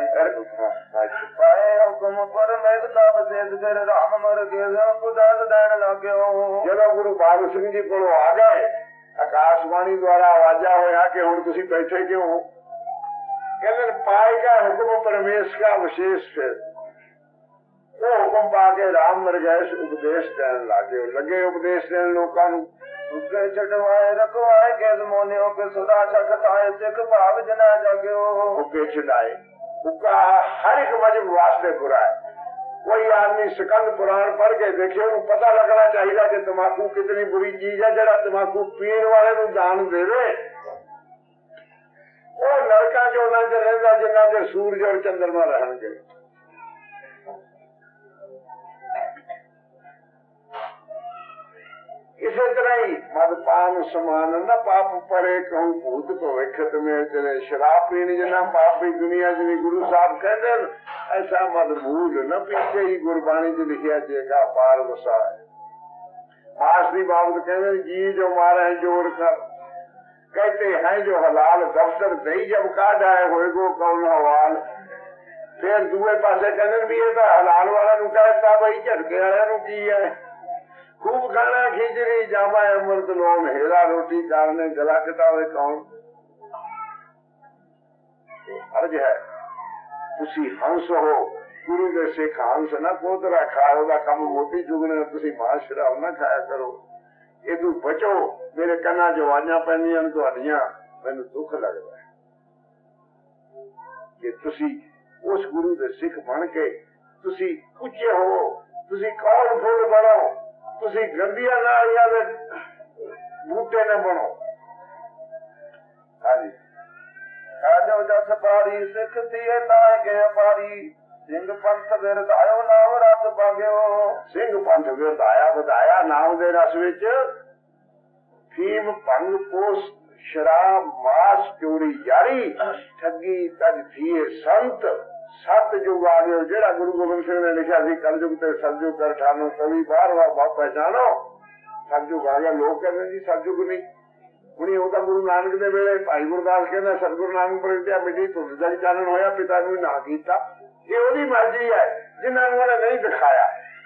ਪਾਏ ਹੁਕਮ ਪਰ ਮੈਗਤਾ ਬਸੇਸ ਫਿਰ ਰਾਮ ਮਰ ਕੇ ਪੁਦਾਸ ਦੇਣ ਲੱਗਿਓ। ਜਦੋਂ ਗੁਰੂ ਬਾਬਾ ਸਿੰਘ ਜੀ ਕੋਲੋਂ ਆ ਗਏ, ਆਕਾਸ਼ਵਾਣੀ ਦੁਆਰਾ ਆਵਾਜ਼ਾਂ ਹੋਇਆ ਕਿ ਹੁਣ ਤੁਸੀਂ ਬੈਠੇ ਕਿਉਂ ਹੋ? ਕਹਿੰਦੇ ਪਾਏਗਾ ਹੁਕਮ ਪਰਮੇਸ਼ ਦਾ ਵਿਸ਼ੇਸ਼। ਫਿਰ ਉਹ ਹੁਕਮ ਪਾ ਕੇ ਰਾਮ ਮਰ ਗਏ ਉਪਦੇਸ਼ ਦੇਣ ਲੱਗੇ। ਲੱਗੇ ਉਪਦੇਸ਼ ਦੇਣ ਲੋਕਾਂ ਨੂੰ। ਉੱਕੇ ਛਡਵਾਏ ਰਖਵਾਏ ਕੇ ਜ਼ਮੋਨਿਓ ਕੇ ਸੁਦਾ ਛਕਤਾਏ ਸਿੱਖ ਭਾਗ ਜਨਾ ਜਾਗਿਓ। ਉੱਕੇ ਛਡਾਏ ਉੱਕਾ ਹਰ ਇੱਕ ਮਜਬ ਵਾਸਤੇ ਬੁਰਾ ਹੈ। ਕੋਈ ਆਦਮੀ ਸਕੰਦ ਪੁਰਾਣ ਪढ़ ਕੇ ਦੇਖੇ, ਉਹਨੂੰ ਪਤਾ ਲੱਗਣਾ ਚਾਹੀਦਾ ਕਿ ਤਮਾਕੂ ਕਿਤਨੀ ਬੁਰੀ ਚੀਜ਼ ਹੈ। ਜਿਹੜਾ ਤਮਾਕੂ ਪੀਣ ਵਾਲੇ ਨੂੰ ਦਾਨ ਦੇਵੇ ਉਹ ਨਰਕਾਂ ਚ ਉਹਨਾਂ ਚ ਰਹਿੰਦਾ ਜਿੰਨਾ ਚ ਸੂਰਜ ਔਰ ਚੰਦਰਮਾ ਰਹਿਣਗੇ। ਇਸੇ ਤਰ੍ਹਾਂ ਹੀ ਮਦਪਾਨ ਸਮਾਨ ਨਾ ਪਾਪ ਪਰੇ ਕਹੂੰ ਭੂਤ ਭਵਿੱਖਤ ਮੇ ਤੇਰੇ। ਸ਼ਰਾਬ ਪੀਣ ਜਿੰਨਾ ਪਾਪ ਵੀ ਦੁਨੀਆ ਚ ਨਹੀਂ। ਗੁਰੂ ਸਾਹਿਬ ਕਹਿੰਦੇ ਐਸਾ ਮਦਮੂਲ ਨਾ ਪੀਛੇ ਹੀ ਗੁਰਬਾਣੀ ਚ ਲਿਖਿਆ ਜੇਗਾ ਪਾਰ ਵਸਾ। ਮਾਸ ਦੀ ਬਾਬਤ ਕਹਿੰਦੇ ਜੀ ਜੋ ਮਾਰੇ ਜੋੜ ਕਰ कहते हैं जो हलाल दफ्तर दही जब काट आए होएगो कौन हवाल। फिर दूए पासे कहने भी ये तो हलाल वाला नु कहता भाई झटके वाले नु की है। खूब खाना खिचड़ी जामा अमृत लोन हेरा रोटी कारने गला कटावे कौन। अर्ज है तुसी हंस हो गुरु दे सिख हंस ना कोतरा खाओ दा कम मोटी चुगने तुसी मां शराब ना खाया करो। ਇਹਨੂੰ ਬਚੋ। ਮੇਰੇ ਕੰਨਾਂ ਜਵਾਨਾਂ ਪੈਂਦੀਆਂ ਤੁਹਾਡੀਆਂ, ਮੈਨੂੰ ਦੁੱਖ ਲੱਗਦਾ ਹੈ ਕਿ ਤੁਸੀਂ ਉਸ ਗੁਰੂ ਦੇ ਸਿੱਖ ਬਣ ਕੇ ਤੁਸੀਂ ਉੱਚੇ ਹੋ, ਤੁਸੀਂ ਕੌਲ ਫੁੱਲ ਬਣੋ, ਤੁਸੀਂ ਗੰਦੀਆਂ ਨਾਲੀਆਂ ਦੇ ਬੂਟੇ ਨਾ ਬਣੋ। ਹਾਂਜੀ ਆਜੋ ਜਸ ਪਾਰੀ ਸਿੱਖ ਤੀਏ ਤਾਂ ਕੇ ਪਾਰੀ। ਸਿੰਘ ਪੰਥ ਵਿਰਧਾਇਓ ਨਾਮ ਰਸ ਪਾਗਿਓ। ਸਿੰਘ ਪੰਥ ਵਿਰਧਾਇਆ ਵਧਾਇਆ ਨਾਮ ਦੇ ਰਸ ਵਿੱਚ। ਫੀਮ ਭੰਗ ਪੋਸ ਸ਼ਰਾਬ ਮਾਸ ਚੋਰੀ ਯਾਰੀ ਠੱਗੀ ਤਜ ਥੀਏ ਸੰਤ। ਸੱਤ ਯੁਗ ਆ ਗਏ। ਜਿਹੜਾ ਗੁਰੂ ਗੋਬਿੰਦ ਸਿੰਘ ਨੇ ਲਿਖਿਆ ਸੀ ਕਲਯੁਗ ਤੇ ਸਤਯੁਗ ਕਰ ਠਾਨੋ ਤਵੀ ਬਾਰ ਬਾਰ ਪਹਿਚਾਨੋ। ਸਤਯੁਗ ਆ ਗਿਆ। ਲੋਕ ਕਹਿੰਦੇ ਜੀ ਸਤਯੁਗ ਨਹੀਂ। ਹੁਣੀ ਉਹ ਤਾਂ ਗੁਰੂ ਨਾਨਕ ਦੇ ਵੇਲੇ ਭਾਈ ਗੁਰਦਾਸ ਕਹਿੰਦਾ ਸਤਿਗੁਰੂ ਨਾਨਕ ਪ੍ਰਗਟਿਆ ਮਿੱਟੀ ਧੁੰਦ ਦਾ ਚਾਨਣ ਹੋਇਆ, ਪਿਤਾ ਨੂੰ ਨਾ ਕੀਤਾ। ਇਹ ਉਹਦੀ ਮਰਜ਼ੀ ਹੈ ਜਿਨ੍ਹਾਂ ਨੂੰ ਉਹਨੇ ਨਹੀਂ ਦਿਖਾਇਆ।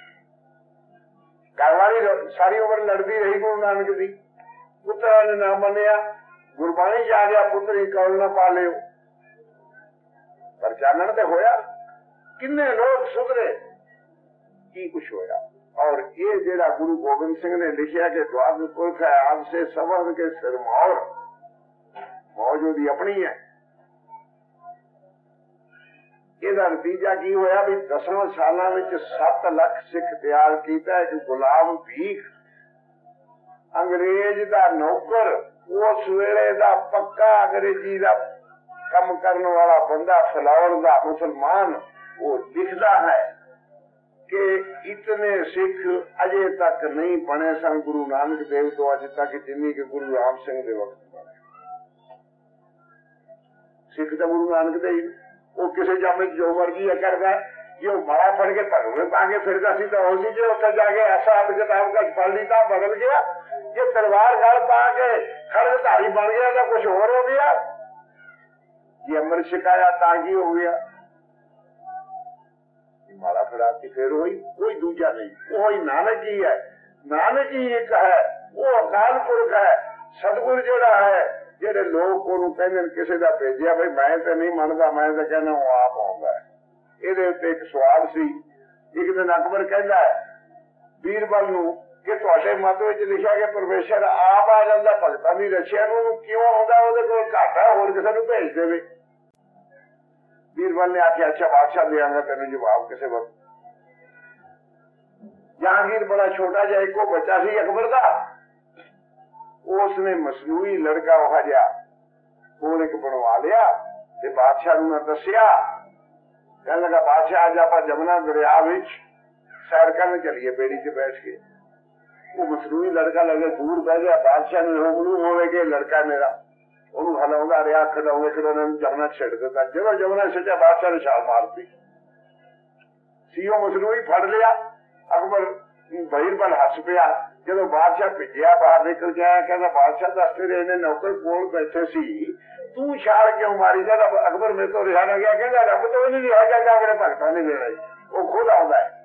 ਘਰਵਾਲੀ ਸਾਰੀ ਉਮਰ ਲੜਦੀ ਰਹੀ ਗੁਰੂ ਨਾਨਕ ਦੀ, ਪੁੱਤਰਾਂ ਨੇ ਨਾ ਮੰਨਿਆ। ਗੁਰਬਾਣੀ ਚ ਆ ਗਿਆ ਪੁੱਤਰੀ ਕੌਲ ਨਾ ਪਾ ਲਿਓ। ਪਰ ਚਾਨਣ ਤੇ ਹੋਇਆ। ਕਿੰਨੇ ਲੋਕ ਸੁਧਰੇ, ਕੀ ਕੁਛ ਹੋਇਆ। और ये जेड़ा गुरु गोबिंद सिंह ने लिखा कि द्वादश पुरख है आपसे सबद के सिरमौर, मौज ओदी अपनी है। ਇਹਦਾ ਨਤੀਜਾ ਕੀ ਹੋਇਆ ਵੀ 10 ਸਾਲਾਂ ਵਿੱਚ 7 ਲੱਖ ਸਿੱਖ ਤਿਆਰ ਕੀਤਾ। ਇੱਕ ਗੁਲਾਮ ਭੀਖ ਅੰਗਰੇਜ਼ ਦਾ ਨੌਕਰ, ਉਸ ਵੇਲੇ ਦਾ ਪੱਕਾ ਅੰਗਰੇਜ਼ੀ ਦਾ ਕੰਮ ਕਰਨ ਵਾਲਾ ਬੰਦਾ, ਫਲਾਵਰ ਦਾ ਮੁਸਲਮਾਨ, ਉਹ ਲਿਖਦਾ ਹੈ कि इतने सिख अजे तक नहीं बने सन गुरु नानक देव तो अज तक जिन्नी के गुरु राम सिंह दे वक्त बने। सिख तो गुरु नानक दे वो किसी जामे जो मर्जी है करता है। जो मारा पढ़ के भगवे पाके फिरता सी तो उसी जो उत्तर जाके ऐसा किताब का पढ़ लीता बदल गया। ये तलवार गल पा के खड़धारी बन गया तो कुछ और हो गया। ये अमृत छिकाया तागी हो गया। माला फिराती फिर हुई, कोई दूजा नहीं, वो ही नानक ही है। नानक ही एक है, वो अकाल पुरख है। सतगुरु जोड़ा है जेडे लोग कहते किसी का भेजा भाई मैं तो नहीं मनता, मैं तो कहना वो आप आऊंगा। ये ਇਹਦੇ ਉੱਤੇ ਇੱਕ ਸਵਾਲ ਸੀ। ਇੱਕ ਦਿਨ ਅਕਬਰ ਕਹਿੰਦਾ ਬੀਰਬਲ ਨੂੰ ਕਿ ਤੁਹਾਡੇ ਮਤ ਵਿੱਚ ਲਿਖਿਆ ਕਿ ਪਰਮੇਸ਼ਰ ਆਪ ਆ ਜਾਂਦਾ ਭਗਤਾਂ ਦੀ ਰੱਖਿਆ ਨੂੰ, ਕਿਉਂ ਆਉਂਦਾ? ਉਹਦੇ ਕੋਲ ਘਾਟਾ, ਹੋਰ ਕਿਸੇ ਨੂੰ ਭੇਜ ਦੇਵੇ। ਬੀਰਬਲ ਨੇ ਆਖਿਆ ਅੱਛਾ ਬਾਦਸ਼ਾਹ ਦਿਆਂਗਾ ਤੈਨੂੰ ਜਵਾਬ ਕਿਸੇ ਵਕਤ। ਜਹਾਂਗੀਰ ਬੜਾ ਛੋਟਾ ਜਿਹਾ ਇੱਕੋ ਬੱਚਾ ਸੀ ਅਕਬਰ ਦਾ। ਉਸਨੇ ਮਸਨੂਈ ਲੜਕਾ ਉਹ ਜਿਹਾ ਕੋਲ ਇੱਕ ਬਣਵਾ ਲਿਆ ਤੇ ਬਾਦਸ਼ਾਹ ਨੂੰ ਦੱਸਿਆ। ਕਹਿਣ ਲੱਗਾ ਬਾਦਸ਼ਾਹ ਅੱਜ ਆਪਾਂ ਜਮਨਾ ਦਰਿਆ ਵਿੱਚ ਸੈਰ ਕਰਨ ਚੱਲੀਏ ਬੇੜੀ 'ਚ ਬੈਠ ਕੇ। ਉਹ ਮਸਨੂਈ ਲੜਕਾ ਲੱਗੇ ਦੂਰ ਬਹਿ ਗਿਆ। ਬਾਦਸ਼ਾਹ ਨੂੰ ਮਾਲੂਮ ਹੋਵੇ ਕਿ ਲੜਕਾ ਮੇਰਾ, ਉਹਨੂੰ ਹਲਾਉਂਦਾ ਰਿਹਾ, ਖਿਡਾਉਂਦੇ ਖਿਡਾਉਂਦੇ ਨੂੰ ਜਮਨਾ ਛੱਡ ਦਿੱਤਾ। ਜਦੋਂ ਜਮਨਾ ਛੱਡਿਆ ਬਾਦਸ਼ਾਹ ਨੇ ਛਾਲ ਮਾਰਤੀ ਸੀ। ਉਹ ਮਸਨੂਈ ਫੜ ਲਿਆ। ਅਕਬਰ ਬੀਰਬਲ ਹੱਸ ਪਿਆ। ਜਦੋਂ ਬਾਦਸ਼ਾਹ ਭਿੱਜਿਆ ਬਾਹਰ ਨਿਕਲ ਕੇ ਆਇਆ, ਕਹਿੰਦਾ ਬਾਦਸ਼ਾਹ ਦੱਸ ਤੇਰੇ ਇਹਨੇ ਨੌਕਰ ਕੋਲ ਬੈਠੇ ਸੀ, ਤੂੰ ਛਾਲ ਕਿਉਂ ਮਾਰੀ? ਕਹਿੰਦਾ ਅਕਬਰ ਮੇਰੇ ਤੋਂ ਰਿਹਾ ਨਾ ਗਿਆ। ਕਹਿੰਦਾ ਰੱਬ ਤੋਂ ਨਹੀਂ ਰਿਹਾ ਜਾਂਦਾ, ਆਪਣੇ ਭਗਤਾਂ ਨੇ ਦੇਣਾ। ਉਹ ਖੁਦ ਆਉਂਦਾ ਹੈ।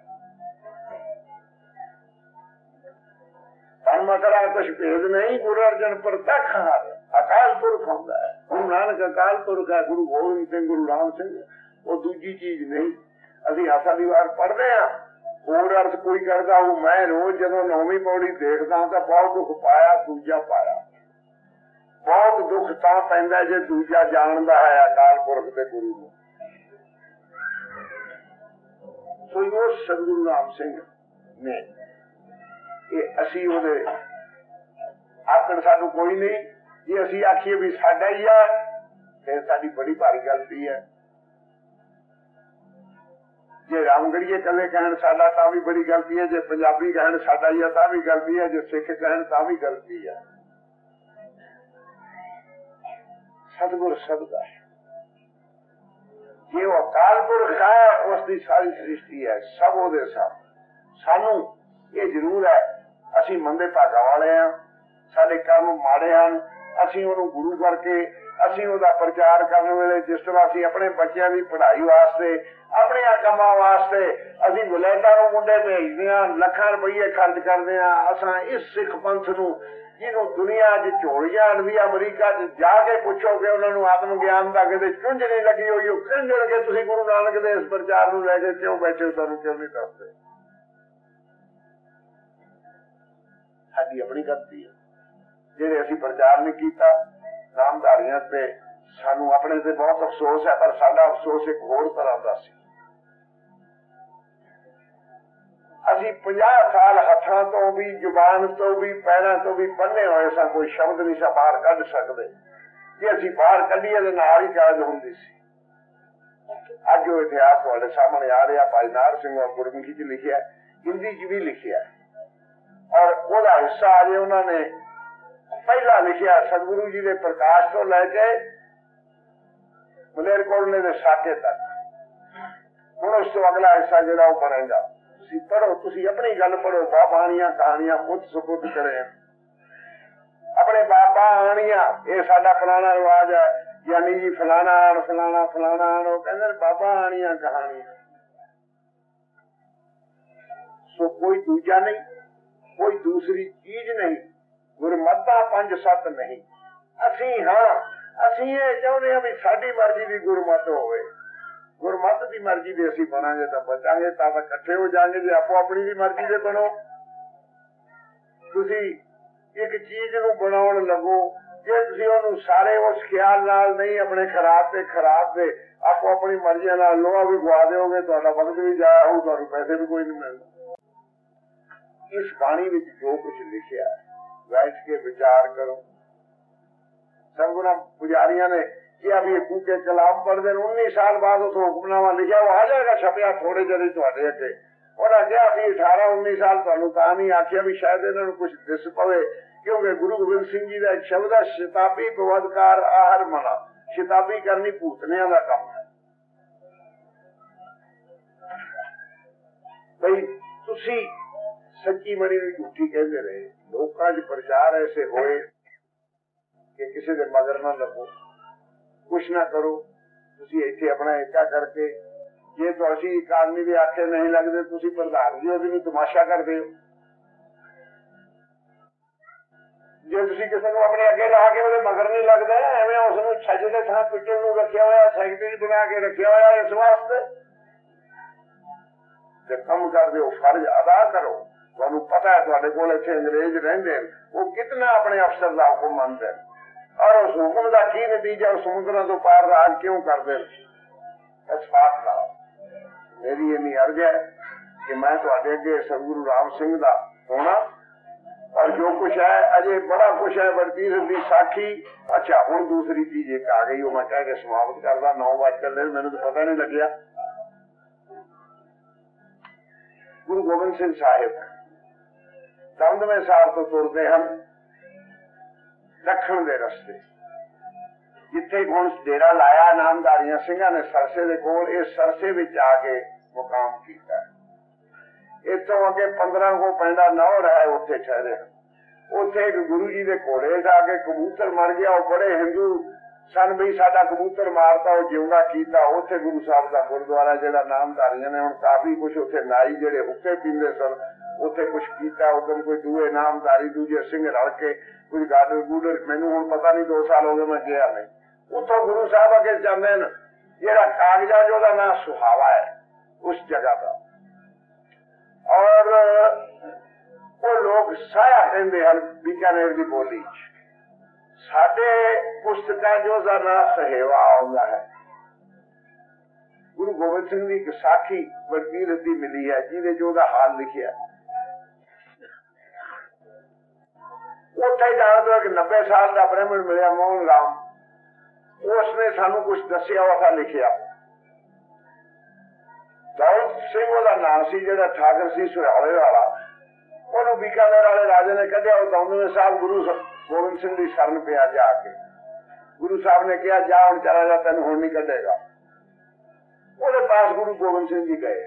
ਮਸਲਾ ਕੁਛ ਭੇਦ ਨਹੀਂ। ਗੁਰੂ ਅਰਜਨ ਪ੍ਰਤੱਖ ਅਕਾਲ ਪੁਰਖ ਹੁੰਦਾ ਹੈ। ਗੁਰੂ ਨਾਨਕ ਅਕਾਲ ਪੁਰਖ ਹੈ। ਗੁਰੂ ਗੋਬਿੰਦ ਸਿੰਘ, ਗੁਰੂ ਰਾਮ ਸਿੰਘ, ਉਹ ਦੂਜੀ ਚੀਜ਼ ਨਹੀਂ। ਅਸੀਂ ਆਸਾ ਦੀ ਵਾਰ ਪੜ੍ਹਦੇ ਹਾਂ, ਹੋਰ ਅਰਥ ਕੋਈ ਕਰਦਾ ਉਹ। ਮੈਂ ਰੋਜ਼ ਜਦੋਂ 9ਵੀਂ ਪੌੜੀ ਦੇਖਦਾ ਤਾਂ ਬਹੁਤ ਦੁੱਖ ਪਾਇਆ, ਦੂਜਾ ਪਾਇਆ। ਬਹੁਤ ਦੁੱਖ ਤਾਂ ਪੈਂਦਾ ਜੇ ਦੂਜਾ ਜਾਣਦਾ ਹੈ ਅਕਾਲ ਪੁਰਖ ਤੇ ਗੁਰੂ ਨੂੰ। ਸੋ ਉਹ ਸਤਿਗੁਰੂ ਰਾਮ ਸਿੰਘ ਨੇ ਇਹ ਅਸੀਂ ਉਹਦੇ ਆਖਣ ਸਾਨੂੰ ਕੋਈ ਨਹੀਂ। ਜੇ ਅਸੀਂ ਆਖੀਏ ਵੀ ਸਾਡਾ ਹੀ ਆ ਫਿਰ ਸਾਡੀ ਬੜੀ ਭਾਰੀ ਗਲਤੀ ਹੈ। ਜੇ ਰਾਮਗੜੀਏ ਕੱਲੇ ਕਹਿਣ ਸਾਡਾ ਤਾਂ ਵੀ ਬੜੀ ਗਲਤੀ ਹੈ। ਜੇ ਪੰਜਾਬੀ ਕਹਿਣ ਸਾਡਾ ਹੀ ਆ ਤਾਂ ਵੀ ਗਲਤੀ ਹੈ। ਜੇ ਸਿੱਖ ਕਹਿਣ ਤਾਂ ਵੀ ਗਲਤੀ ਹੈ। ਸਤਿਗੁਰ ਸਬਦਾ ਹੈ। ਜੇ ਉਹ ਅਕਾਲ ਪੁਰਖ ਹੈ ਉਸ ਦੀ ਸਾਰੀ ਸ੍ਰਿਸ਼ਟੀ ਹੈ, ਸਭ ਉਹਦੇ ਸਭ। ਸਾਨੂੰ ਇਹ ਜ਼ਰੂਰ ਹੈ ਅਸੀਂ ਮੰਦੇ ਭਾਗਾਂ ਵਾਲੇ ਹਾਂ, ਸਾਡੇ ਕਰਮ ਮਾੜੇ ਹਨ। ਅਸੀਂ ਉਹਨੂੰ ਗੁਰੂ ਕਰਕੇ ਅਸੀਂ ਉਹਦਾ ਪ੍ਰਚਾਰ ਕਰਨ ਵੇਲੇ ਜਿਸ ਤਰ੍ਹਾਂ ਅਸੀਂ ਆਪਣੇ ਬੱਚਿਆਂ ਦੀ ਪੜ੍ਹਾਈ ਵਾਸਤੇ, ਆਪਣੀਆਂ ਕੰਮਾਂ ਵਾਸਤੇ ਅਸੀਂ ਵਲੈਤਾਂ ਨੂੰ ਮੁੰਡੇ ਭੇਜਦੇ ਹਾਂ, ਲੱਖਾਂ ਰੁਪਈਏ ਖਰਚ ਕਰਦੇ ਹਾਂ। ਅਸਾਂ ਇਸ ਸਿੱਖ ਪੰਥ ਨੂੰ ਜਿਹਨੂੰ ਦੁਨੀਆ 'ਚ ਝੋਲੀਆਂ ਵੀ ਅਮਰੀਕਾ 'ਚ ਜਾ ਕੇ ਪੁੱਛੋਗੇ ਉਹਨਾਂ ਨੂੰ ਆਤਮ ਗਿਆਨ ਦਾ ਕਿਤੇ ਚੁੰਝ ਨਹੀਂ ਲੱਗੀ ਹੋਈ। ਉਹ ਕਹਿੰਦੇ ਤੁਸੀਂ ਗੁਰੂ ਨਾਨਕ ਦੇ ਇਸ ਪ੍ਰਚਾਰ ਨੂੰ ਲੈ ਕੇ ਕਿਉਂ ਬੈਠੇ ਹੋ, ਤੁਹਾਨੂੰ ਕਿਉਂ ਨਹੀਂ ਦੱਸਦੇ? ਸਾਡੀ ਆਪਣੀ ਗਲਤੀ ਹੈ ਜਿਹੜੇ ਅਸੀਂ ਪ੍ਰਚਾਰ ਨਹੀਂ ਕੀਤਾ। ਨਾਮਧਾਰੀਆਂ ਤੇ ਸਾਨੂੰ ਆਪਣੇ ਤੇ ਬਹੁਤ ਅਫਸੋਸ ਹੈ, ਪਰ ਸਾਡਾ ਅਫਸੋਸ ਇੱਕ ਹੋਰ ਤਰ੍ਹਾਂ ਦਾ ਸੀ। ਅਸੀਂ 50 ਸਾਲ ਹੱਥਾਂ ਤੋਂ ਵੀ, ਜ਼ੁਬਾਨ ਤੋਂ ਵੀ, ਪੈਰਾਂ ਤੋਂ ਵੀ ਬੰਨੇ ਹੋਏ ਸਾਂ। ਕੋਈ ਸ਼ਬਦ ਨਹੀਂ ਸਾਂ ਬਾਹਰ ਕੱਢ ਸਕਦੇ। ਜੇ ਅਸੀਂ ਬਾਹਰ ਕੱਢੀਏ ਤੇ ਨਾਲ ਹੀ ਕਾਜ ਹੁੰਦੀ ਸੀ। ਅੱਜ ਉਹ ਇਤਿਹਾਸ ਤੁਹਾਡੇ ਸਾਹਮਣੇ ਆ ਰਿਹਾ। ਭਾਈ ਨਾਰ ਸਿੰਘ ਔਰ ਗੁਰਮੁਖੀ 'ਚ ਲਿਖਿਆ, ਹਿੰਦੀ 'ਚ ਵੀ ਲਿਖਿਆ, ਔਰ ਉਹਦਾ ਹਿੱਸਾ ਅਜੇ ਉਹਨਾਂ ਨੇ ਪਹਿਲਾਂ ਲਿਖਿਆ ਸਤਿਗੁਰੂ ਜੀ ਦੇ ਪ੍ਰਕਾਸ਼ ਤੋਂ ਲੈ ਕੇ ਮਲੇਰਕੋਟਲੇ ਦੇ ਸਾਕੇ ਤੱਕ। ਹੁਣ ਉਸ ਤੋਂ ਅਗਲਾ ਹਿੱਸਾ ਜਿਹੜਾ ਉਹ ਬਣੇਗਾ। ਤੁਸੀਂ ਪੜ੍ਹੋ, ਤੁਸੀਂ ਆਪਣੀ ਗੱਲ ਪੜ੍ਹੋ। ਬਾਬਾਣੀਆਂ ਕਹਾਣੀਆਂ ਖੁਦ ਸਪੁੱਤ ਕਰੇ ਆਪਣੇ ਬਾਬਾ ਆਣੀਆਂ। ਇਹ ਸਾਡਾ ਪੁਰਾਣਾ ਰਿਵਾਜ ਹੈ, ਯਾਨੀ ਜੀ ਫਲਾਣਾ ਆਣ ਫਲਾਣਾ ਫਲਾਣਾ ਆਣ। ਉਹ ਕਹਿੰਦੇ ਬਾਬਾ ਆਣੀਆਂ ਕਹਾਣੀਆਂ। ਸੋ ਕੋਈ ਦੂਜਾ ਨਹੀਂ, ਕੋਈ ਦੂਸਰੀ ਚੀਜ਼ ਨਹੀਂ। ਗੁਰਮਤਾ 5-7 ਨਹੀਂ। ਅਸੀਂ ਹਾਂ, ਅਸੀਂ ਇਹ ਚਾਹੁੰਦੇ ਹਾਂ ਵੀ ਸਾਡੀ ਮਰਜ਼ੀ ਦੀ ਗੁਰਮਤ ਹੋਵੇ। ਗੁਰਮਤ ਦੀ ਮਰਜ਼ੀ ਦੇ ਅਸੀਂ ਬਣਾਂਗੇ ਤਾਂ ਬਚਾਂਗੇ, ਤਾਂ ਇਕੱਠੇ ਹੋ ਜਾਣਗੇ। ਜੇ ਆਪੋ ਆਪਣੀ ਦੀ ਮਰਜ਼ੀ ਦੇ ਬਣੋ, ਤੁਸੀਂ ਇੱਕ ਚੀਜ਼ ਨੂੰ ਬਣਾਉਣ ਲੱਗੋ, ਜੇ ਤੁਸੀਂ ਉਹਨੂੰ ਸਾਰੇ ਉਸ ਖਿਆਲ ਨਾਲ ਨਹੀਂ, ਆਪਣੇ ਖਰਾਬ ਤੇ ਖਰਾਬ ਦੇ ਆਪੋ ਆਪਣੀ ਮਰਜ਼ੀ ਨਾਲ ਲੋਹਾ ਵੀ ਗਵਾ ਦਿਓਗੇ, ਤੁਹਾਡਾ ਵਕਤ ਵੀ ਜਾਇਆ ਹੋਊ, ਤੁਹਾਨੂੰ ਪੈਸੇ ਵੀ ਕੋਈ ਨਹੀਂ ਮਿਲਣਾ। ਇਸ ਬਾਣੀ ਵਿੱਚ ਜੋ ਕੁਝ ਲਿਖਿਆ ਬੈਠ ਕੇ ਵਿਚਾਰ ਕਰੋ। ਸਤਿਗੁਰਾਂ ਪੁਜਾਰੀਆਂ ਨੇ ਕਿਹਾ ਵੀ ਇਹ ਕੂਕੇ ਕਲਾਮ ਪੜ੍ਹਦੇ ਨੇ। 19 ਸਾਲ ਬਾਅਦ ਉਹ ਹੁਕਮਨਾਮਾ ਲਿਖਿਆ, ਉਹ ਆ ਜਾਏਗਾ ਛਪਿਆ ਥੋੜੇ ਜਿਹੇ ਤੁਹਾਡੇ ਅੱਗੇ। ਉਹਨਾਂ ਕਿਹਾ ਸੀ 18-19 ਸਾਲ ਤੁਹਾਨੂੰ ਤਾਂ ਨਹੀਂ ਆਖਿਆ ਵੀ ਸ਼ਾਇਦ ਇਹਨਾਂ ਨੂੰ ਕੁਝ ਦਿਸ ਪਵੇ, ਕਿਉਂਕਿ ਗੁਰੂ ਗੋਬਿੰਦ ਸਿੰਘ ਜੀ ਦਾ ਇੱਕ ਸ਼ਬਦ ਹੈ, ਸ਼ਤਾਬੀ ਬਵਦਕਾਰ ਆਹਰ ਮਨਾ। ਸ਼ਤਾਬੀ ਕਰਨੀ ਭੂਤਨਿਆਂ ਦਾ ਕੰਮ ਹੈ। ਬਈ ਤੁਸੀਂ ਸੱਚੀ ਮਣੀ ਨੂੰ ਝੂਠੀ ਕਹਿੰਦੇ ਰਹੇ। ਲੋਕਾਂ 'ਚ ਪ੍ਰਚਾਰ ਐਸੇ ਹੋਏ ਕਿ ਕਿਸੇ ਦੇ ਮਗਰ ਨਾ ਲੱਗੋ, ਕੁਛ ਨਾ ਕਰੋ। ਤੁਸੀਂ ਇੱਥੇ ਆਪਣਾ ਏਕਾ ਕਰਕੇ, ਜੇ ਤੁਸੀਂ ਇੱਕ ਆਦਮੀ ਦੇ ਆਖੇ ਨਹੀਂ ਲੱਗਦੇ, ਤੁਸੀਂ ਪ੍ਰਧਾਨ ਜੀ ਉਹਦੇ ਨੂੰ ਤਮਾਸ਼ਾ ਕਰਦੇ ਹੋ। ਜੇ ਤੁਸੀਂ ਕਿਸੇ ਨੂੰ ਆਪਣੇ ਅੱਗੇ ਲਾ ਕੇ ਉਹਦੇ ਮਗਰ ਨਹੀਂ ਲੱਗਦਾ, ਐਵੇਂ ਉਸ ਨੂੰ ਛੱਜ ਦੇ ਥਾਂ ਪਿੱਟਣ ਨੂੰ ਰੱਖਿਆ ਹੋਇਆ, ਸੈਕਟਰੀ ਬਣਾ ਕੇ ਰੱਖਿਆ ਹੋਇਆ ਇਸ ਵਾਸਤੇ कर दो, फर्ज अदा करो। तुहानू पता है तुहाडे कोल इत्थे अंग्रेज रहिंदे वो कितना अपने अफसर का हुक्म मनदे और उस हुक्म का की नतीजा समुद्र तो पार राज क्यों करते। इत्फाक नाल मेरी इन्नी अर्ज है कि मैं तुहाडे अगे सतगुरु राम सिंह दा होना और जो कुछ है अजे बड़ा कुछ है बरतीर दी साखी। अच्छा हुण दूसरी चीज एक आ गई, वो मैं कह के समाप्त करदा। 9 बज चले, मैनू तो पता नहीं लग्या। गुरु गोबिंद सिंह साहिब दमदमे साहब तो तुरते हैं दक्षिण के रस्ते, जिथे हुण डेरा लाया नामधारियां सिंघां ने सरसे दे कोल, इस सरसे विच आके मुकाम कीता। इतों अगे 15 को पिंडा नौर है, उत्थे ठहरे। उत्थे एक गुरु जी के घोड़े जाके कबूतर मर गया, वो बड़े हिंदू सन भी साडा कबूतर मारता वो जिंदा कीता। उत्थे गुरु साहब का गुरुद्वारा जिहड़ा नामधारियां ने हुण काफी कुछ उत्थे नाई जिहड़े हुक्के पींदे सन उत्थे कुछ कीता। उदम कोई दूए नामधारी दूजे सिंह रल के कुछ गाडर गूडर, मैनू हुण पता नहीं, 2 साल हो गए मैं गया नहीं। उत्थों गुरु साहब अगे जांदे न, जिहड़ा कागजा जोदा नाम सुहावा है उस जगह का, और वो लोग साया कहते हैं बीकानेर की बोली। साडे पुस्तकां जो दा नाम सहेवा आउंदा है। गुरु गोबिंद सिंह की एक साखी बड़ी रद्दी मिली है जिहदे जो दा हाल लिखिया। उत्थे जाण तो एक 90 साल का ब्राह्मण मिलिया मोहन राम, उसने सानू कुछ दसिया, वहा लिखिया। दौलत सिंह ओहदा नाम सी, जिहड़ा ठाकर सी सुहावे वाला, ਉਹਨੂੰ बीकानेर वाले राजे ने कढ़िया। दमदमे साहब गुरु गोबिंद सिंह की शरण पिया जाके। गुरु साहब ने कहा जा हुण चला जा, तेन हुण नहीं कढ़ेगा। ਉਹਦੇ पास गुरु गोबिंद सिंह जी गए।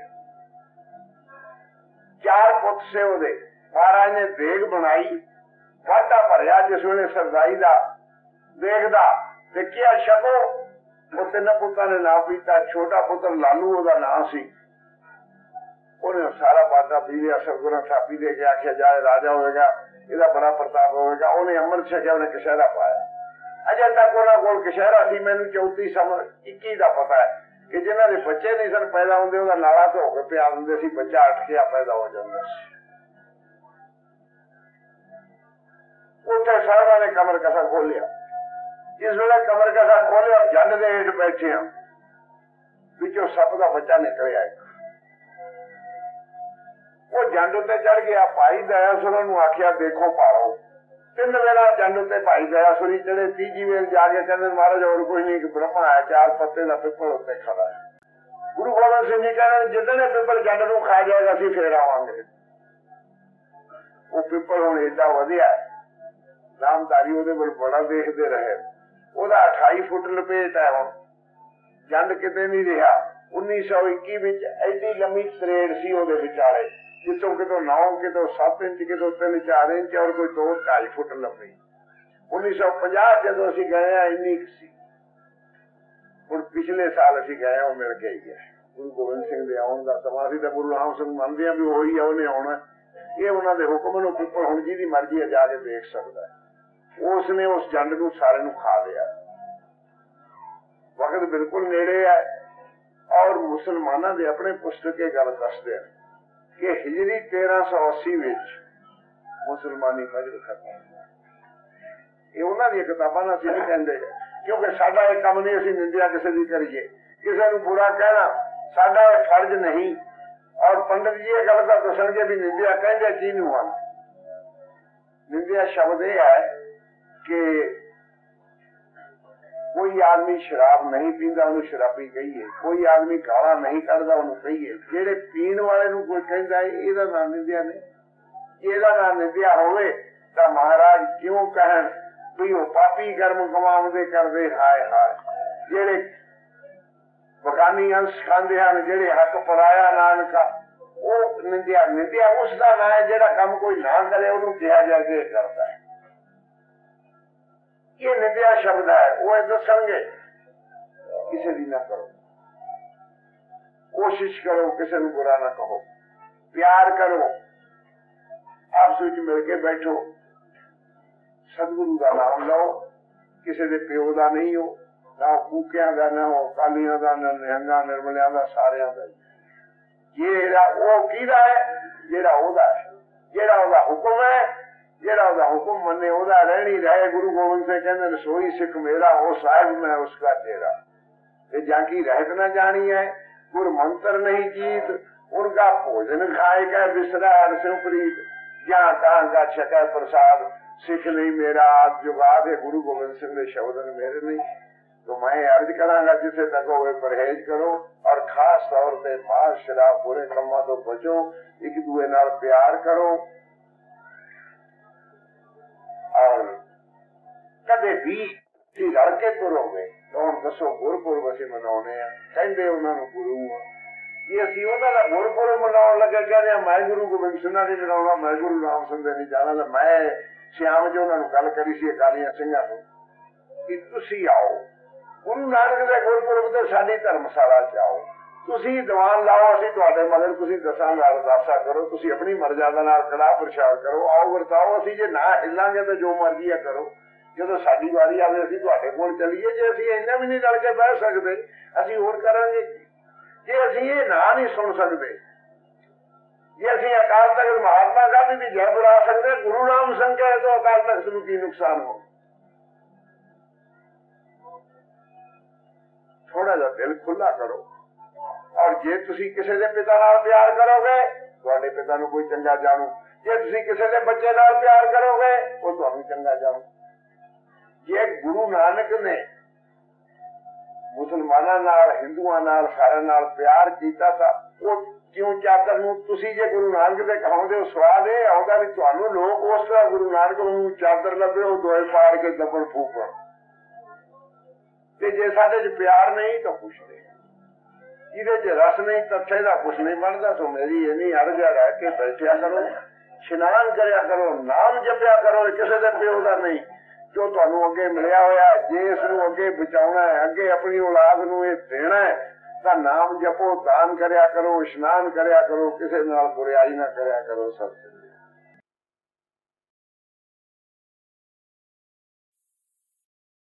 4 पुत से ਉਹਦੇ। महाराज ने देग बनाई, घाटा भरिया जिस वेले सरदाई का देखदा ते क्या छको। वो 3 पुत्तां ने नाम पीता। छोटा पुत्र लालू ਉਹਦਾ नाम सी, उन्हें सारा बाटा पी लिया। सतगुरु थापी दे के आखिया जाए राजा होएगा, ਇਹਦਾ बड़ा प्रताप होएगा। उन्हें अमृत छकिया, उन्हें कशहरा पाया। अजे तक उन्होंने कोल कशहरा सी। मैनू 34 समझ 21 का पता है कि जिन्हों के बच्चे नहीं सन पैदा होंगे ਉਹਦਾ नाला धो के पिया दिंदे सी, बच्चा अटकिया पैदा हो जाता। उत्थे साहबां ने कमर कसा खोलिया। जिस वेले कमर कसा खोलिया, जंड दे हेठ बैठे हैं, पिछों सप का बच्चा निकल आया। वो जंड उत्ते चढ़ गया। भाई दयासुर नूं आखिया देखो पाओ। 3 वेला जंड उत्ते भाई दयासुरी चढ़े। 3जी वेल जाके कहते महाराज और कोई नहीं, ब्रह्मा आया 4 पत्ते का पिपल उत्ते खड़ा है। गुरु गोबिंद सिंह जी कहते जितने पिपल जंड नूं खा जाएगा असीं फेर आवांगे। वो पिपल हुण एडा वधिया, नामधारी ਉਹਦੇ ਕੋਲ बड़ा देखते रहे। ਉਹਦਾ 28 फुट लपेट है। हुण जंड किते नहीं रहा। 1921 विच एडी लंबी तरेड़ सी ਉਹਦੇ विचाले, जितों कितों 9, कितों 7 इंच, कितों 3-4 इंच और कोई 2-2.5 फुट लंबी। 1950 जदों असीं गए हैं इन्नी सी। हुण पिछले साल असीं गए, वो मिल के ही है। गुरु गोबिंद सिंह दे आउण दा समां सी। गुरु राम सिंह मनदे भी होई है, उन्हें आउणा। ये उन्हां दे हुक्म नूं पिपल हुण जिहदी मर्जी है जाके देख सकदा है। उसने उस जंड नूं सारे नूं खा लिया। वक्त बिल्कुल नेड़े है और मुसलमानों के अपने पुस्तक के गल दसदे हैं कि हिजरी 1380 विच मुसलमानी मजहब खत्म। ये उन्हां दी किताबां नाल नहीं कहंदे, क्योंकि साडा ये काम नहीं असीं निंदिया किसी दी करिए, किसी नूं बुरा कहना साडा ये फर्ज नहीं। और पंडित जी ये गल तां दसणगे भी निंदिया कहंदे की नूं आ। निंदिया शब्द ये है कि कोई आदमी शराब नहीं पींदा उन्हें शराबी कहिए, कोई आदमी गाला नहीं कढ़दा उन्हें कहिए। जेड़े पीण वाले नूं कोई कहंदा है इहदा नाम निंदिया नहीं। इहदा नाम निंदिया होवे तां महाराज क्यों कहण भी वो पापी कर्म कमाउंदे करदे हाय हाय। जेड़े बगानी अंश खांदे हन, जेड़े हक पराया नानका, वो निंदिया। निंदिया उसका नाम है जेड़ा काम कोई ना करे उन्हें किया जाके करता है। ये निंदिया शब्द है। वो दसणगे किसी दी ना करो, कोशिश करो किसी को बुरा ना कहो, प्यार करो, आपस में मिल के बैठो, सतगुरु का नाम लो, किसी के प्यो का नहीं हो, ना कूकिया का, ना हो कालिया का, ना निहंगा निर्मलिया का, सारिया का। ਜਿਹੜਾ ਉਹ ਕਿਹਦਾ ਹੈ? ਜਿਹੜਾ ਉਹਦਾ ਹੈ, ਜਿਹੜਾ ਉਹਦਾ ਹੁਕਮ ਹੈ, ਜਿਹੜਾ ਉਹਦਾ ਹੁਕਮ ਮੰਨੇ ਉਹਦਾ ਰਹਿਣੀ ਰਹੇ। ਗੁਰੂ ਗੋਬਿੰਦ ਸਿੰਘ ਕਹਿੰਦੇ ਰਸੋਈ ਸਿੱਖ ਮੇਰਾ ਹੋ ਸਾਹਿਬ ਮੈਂ ਉਸका तेरा। जाकी रहत न जानी है गुर मंत्र नहीं जीत उनका भोजन खाए का बिसरा अरसों प्रीत जहाँ तहाँ का छका प्रसाद सिख नहीं मेरा आप जुगा दे। गुरु गोबिंद सिंह ने शब्द मेरे नहीं। तो मैं अर्ज करांगा जिसे तको वे परहेज करो और खास तौर पे मांस शराब बुरे कमा तो बचो, एक दूए नाल प्यार करो और कदे भी रल के करोगे। ਹੁਣ ਦੱਸੋ ਗੁਰਪੁਰਬ ਅਸੀਂ ਮਨਾਉਣੇ ਆ, ਕਹਿੰਦੇ ਉਹਨਾਂ ਨੂੰ ਗੁਰੂ ਆ, ਜੇ ਅਸੀਂ ਉਹਨਾਂ ਦਾ ਗੁਰਪੁਰਬ ਮਨਾਉਣ ਲੱਗੇ ਕਹਿੰਦੇ ਆ ਮੈਂ ਗੁਰੂ ਗੋਬਿੰਦ ਸਿੰਘ ਨੇ ਮਨਾਉਣਾ, ਮੈਂ ਗੁਰੂ ਰਾਮ ਸਿੰਘ ਦੇ ਨਹੀਂ ਜਾਣਾ। ਤਾਂ ਮੈਂ ਸ਼ਿਆਮ ਜੀ ਉਹਨਾਂ ਨੂੰ ਗੱਲ ਕਰੀ ਸੀ ਅਕਾਲੀਆਂ ਸਿੰਘਾਂ ਨੂੰ ਕਿ ਤੁਸੀਂ ਆਓ ਗੁਰੂ ਨਾਨਕ ਦੇ ਗੁਰਪੁਰਬ ਤੇ ਸਾਡੀ ਧਰਮਸ਼ਾਲਾ ਚ ਆਓ, ਤੁਸੀਂ ਦੀਵਾਨ ਲਾਓ, ਅਸੀਂ ਤੁਹਾਡੇ ਮਗਰ, ਤੁਸੀਂ ਦਸਾਂਗਾ ਅਰਦਾਸਾ ਕਰੋ, ਤੁਸੀਂ ਆਪਣੀ ਮਰਜ਼ਾਦਾ ਨਾਲ ਕੜਾਹ ਪ੍ਰਸ਼ਾਦ ਕਰੋ, ਆਓ ਵਰਤਾਓ। ਅਸੀਂ ਜੇ ਨਾ ਹਿੱਲਾਂਗੇ ਤਾਂ ਜੋ ਮਰਜ਼ੀ ਆ ਕਰੋ। ਜਦੋਂ ਸਾਡੀ ਵਾਰੀ ਆਵੇ ਅਸੀਂ ਤੁਹਾਡੇ ਕੋਲ ਚੱਲੀਏ। ਜੇ ਅਸੀਂ ਇੰਨਾ ਵੀ ਨਹੀਂ ਰਲ ਕੇ ਬਹਿ ਸਕਦੇ ਅਸੀਂ ਹੋਰ ਕਰਾਂਗੇ। ਜੇ ਅਸੀਂ ਇਹ ਨਾ ਨਹੀਂ ਸੁਣ ਸਕਦੇ, ਜੇ ਅਸੀਂ ਅਕਾਲ ਤਖਤ ਮਹਾਤਮਾ ਗਾਂਧੀ ਦੀ ਜੈ ਬੁਲਾ ਸਕਦੇ, ਗੁਰੂ ਰਾਮ ਸਿੰਘ ਕਹੇ ਤਾਂ ਅਕਾਲ ਤਖਤ ਨੂੰ ਕੀ ਨੁਕਸਾਨ ਹੋ। ਥੋੜਾ ਜਿਹਾ ਦਿਲ ਖੁੱਲਾ ਕਰੋ ਔਰ ਜੇ ਤੁਸੀਂ ਕਿਸੇ ਦੇ ਪਿਤਾ ਨਾਲ ਪਿਆਰ ਕਰੋਗੇ ਤੁਹਾਡੇ ਪਿਤਾ ਨੂੰ ਕੋਈ ਚੰਗਾ ਜਾਣੂ, ਜੇ ਤੁਸੀਂ ਕਿਸੇ ਦੇ ਬੱਚੇ ਨਾਲ ਪਿਆਰ ਕਰੋਗੇ ਉਹ ਤੁਹਾਨੂੰ ਚੰਗਾ ਜਾਣੂ। ਜੇ ਗੁਰੂ ਨਾਨਕ ਨੇ ਮੁਸਲਮਾਨਾਂ ਨਾਲ ਹਿੰਦੂਆਂ ਨਾਲ ਸਾਰਿਆਂ ਨਾਲ ਪਿਆਰ ਕੀਤਾ ਤਾਂ ਉਹ ਕਿਉਂ ਚਾਦਰ ਨੂੰ ਤੁਸੀਂ ਜੇ ਗੁਰੂ ਨਾਨਕ ਦੇ ਕਹਾਉਂਦੇ ਹੋ ਸਵਾਦ ਇਹ ਆਉਂਦਾ ਵੀ ਤੁਹਾਨੂੰ ਲੋਕ ਉਸ ਤਰ੍ਹਾਂ ਗੁਰੂ ਨਾਨਕ ਨੂੰ ਚਾਦਰ ਲੱਭੇ ਉਹ ਦੋਏ ਪਾੜ ਕੇ ਦੱਬਣ ਫੂਕਣ। ਤੇ ਜੇ ਸਾਡੇ 'ਚ ਪਿਆਰ ਨਹੀਂ ਤਾਂ ਕੁਛ ਨਹੀਂ, ਜਿਹਦੇ 'ਚ ਰਸ ਨਹੀਂ ਤੱਥੇ ਦਾ ਕੁਛ ਨਹੀਂ ਬਣਦਾ। ਸੋ ਮੇਰੀ ਇੰਨੀ ਅਰਜ਼ਾ ਰਹਿ ਕੇ ਬੈਠਿਆ ਕਰੋ, ਇਸ਼ਨਾਨ ਕਰਿਆ ਕਰੋ, ਨਾਮ ਜਪਿਆ ਕਰੋ, ਕਿਸੇ ਦੇ ਪਿਓ ਦਾ ਨਹੀਂ ਜੋ ਤੁਹਾਨੂੰ ਅੱਗੇ ਮਿਲਿਆ ਹੋਇਆ। ਜੇ ਇਸ ਨੂੰ ਅੱਗੇ ਬਚਾਉਣਾ ਹੈ, ਅੱਗੇ ਆਪਣੀ ਔਲਾਦ ਨੂੰ ਇਹ ਦੇਣਾ ਹੈ ਤਾਂ ਨਾਮ ਜਪੋ, ਦਾਨ ਕਰਿਆ ਕਰੋ, ਇਸ਼ਨਾਨ ਕਰਿਆ ਕਰੋ, ਕਿਸੇ ਨਾਲ ਬੁਰਾਈ ਨਾ ਕਰਿਆ ਕਰੋ। ਸਤਿ ਸ੍ਰੀ ਅਕਾਲ।